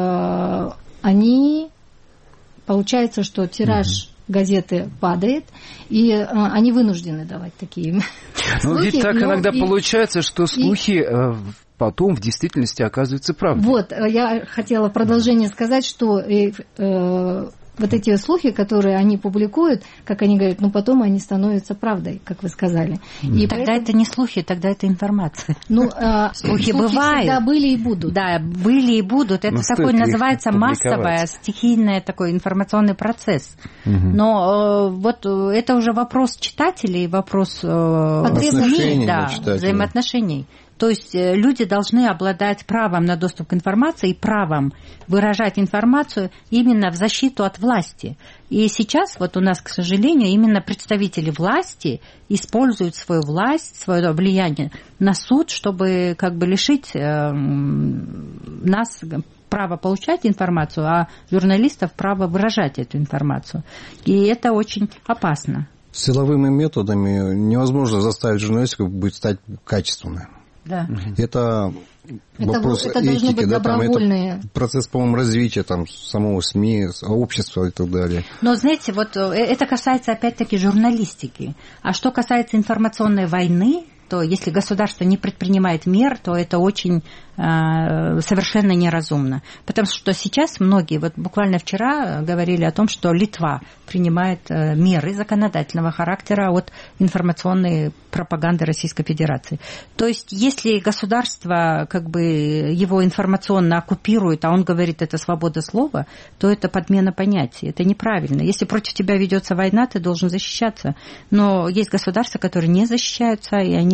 [SPEAKER 22] они, получается, что тираж угу. газеты падает, и они вынуждены давать такие
[SPEAKER 3] ну, слухи. Ведь так но иногда и... получается, что слухи...
[SPEAKER 22] И...
[SPEAKER 3] потом в действительности оказывается правдой.
[SPEAKER 22] Вот, я хотела продолжение сказать, что э, э, вот эти слухи, которые они публикуют, как они говорят, ну потом они становятся правдой, как вы сказали.
[SPEAKER 24] Mm. И тогда поэтому... это не слухи, тогда это информация.
[SPEAKER 22] Ну, э, слухи, слухи бывают. Всегда были и будут.
[SPEAKER 24] Да, были и будут. Это ну, такой называется массовый, стихийный такой информационный процесс. Mm-hmm. Но э, вот это уже вопрос читателей, вопрос э, СМИ, да, взаимоотношений. То есть люди должны обладать правом на доступ к информации и правом выражать информацию именно в защиту от власти. И сейчас вот у нас, к сожалению, именно представители власти используют свою власть, свое влияние на суд, чтобы как бы лишить э, нас права получать информацию, а журналистов права выражать эту информацию. И это очень опасно.
[SPEAKER 23] Силовыми методами невозможно заставить журналистику быть стать качественной.
[SPEAKER 22] Да.
[SPEAKER 23] Это, это вопрос это этики, да, там, это процесс, по-моему, развития там, самого СМИ, общества и так далее.
[SPEAKER 24] Но, знаете, вот это касается, опять-таки, журналистики. А что касается информационной войны, то если государство не предпринимает мер, то это очень э, совершенно неразумно. Потому что сейчас многие, вот буквально вчера говорили о том, что Литва принимает э, меры законодательного характера от информационной пропаганды Российской Федерации. То есть если государство как бы его информационно оккупирует, а он говорит, это свобода слова, то это подмена понятий. Это неправильно. Если против тебя ведется война, ты должен защищаться. Но есть государства, которые не защищаются, и они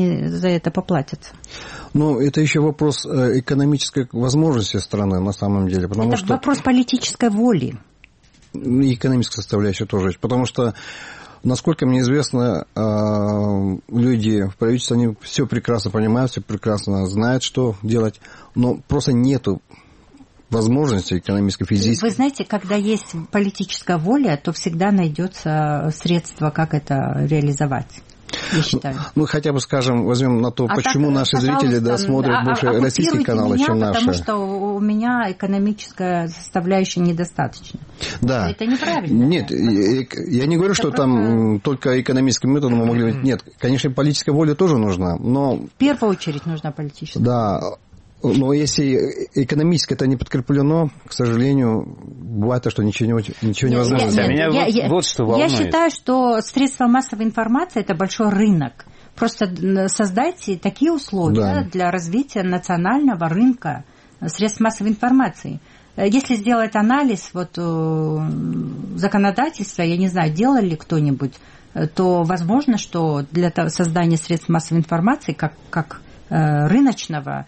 [SPEAKER 24] они за это поплатятся.
[SPEAKER 23] Ну, это еще вопрос экономической возможности страны на самом деле. Потому
[SPEAKER 24] это
[SPEAKER 23] что...
[SPEAKER 24] вопрос политической воли.
[SPEAKER 23] И экономическая составляющая тоже есть. Потому что, насколько мне известно, люди в правительстве, они все прекрасно понимают, все прекрасно знают, что делать, но просто нету возможности экономической, физической.
[SPEAKER 24] Вы знаете, когда есть политическая воля, то всегда найдется средство, как это реализовать. Я считаю.
[SPEAKER 23] Ну, хотя бы, скажем, возьмем на то, а почему так, наши зрители да, смотрят а, больше а, российские каналы,
[SPEAKER 24] меня,
[SPEAKER 23] чем наши.
[SPEAKER 24] Потому что у меня экономическая составляющая недостаточно.
[SPEAKER 23] Да.
[SPEAKER 24] Это неправильно.
[SPEAKER 23] Нет, я не говорю, это что просто... там только экономическим методом мы могли... Нет, конечно, политическая воля тоже нужна, но...
[SPEAKER 24] В первую очередь нужна политическая.
[SPEAKER 23] Да. Но если экономически это не подкреплено, к сожалению, бывает то, что ничего, ничего невозможно.
[SPEAKER 24] Я, я, меня я, вот что волнует. Я считаю, что средства массовой информации – это большой рынок. Просто создайте такие условия да. для развития национального рынка средств массовой информации. Если сделать анализ вот, законодательства, я не знаю, делал ли кто-нибудь, то возможно, что для создания средств массовой информации как, как рыночного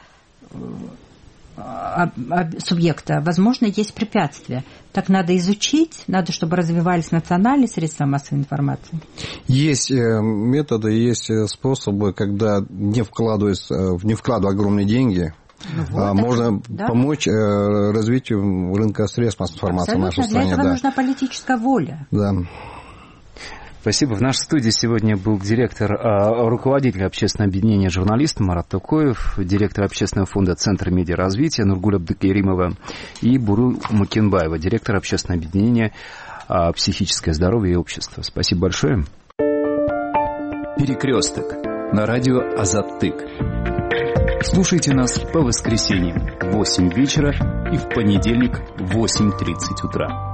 [SPEAKER 24] субъекта, возможно, есть препятствия. Так надо изучить, надо, чтобы развивались национальные средства массовой информации.
[SPEAKER 23] Есть методы, есть способы, когда не вкладываясь, не вкладывая огромные деньги, ну вот, можно да. помочь развитию рынка средств массовой информации в нашей стране.
[SPEAKER 24] Для этого
[SPEAKER 23] да.
[SPEAKER 24] нужна политическая воля.
[SPEAKER 23] Да.
[SPEAKER 3] Спасибо. В нашей студии сегодня был директор, руководитель общественного объединения журналистов Марат Токоев, директор общественного фонда Центра медиаразвития Нургуль Абдыкеримова и Бурул Мукенбаева, директор общественного объединения «Психическое здоровье и общество». Спасибо большое.
[SPEAKER 21] Перекресток на радио Азаттык. Слушайте нас по воскресеньям в восемь вечера и в понедельник в восемь тридцать утра.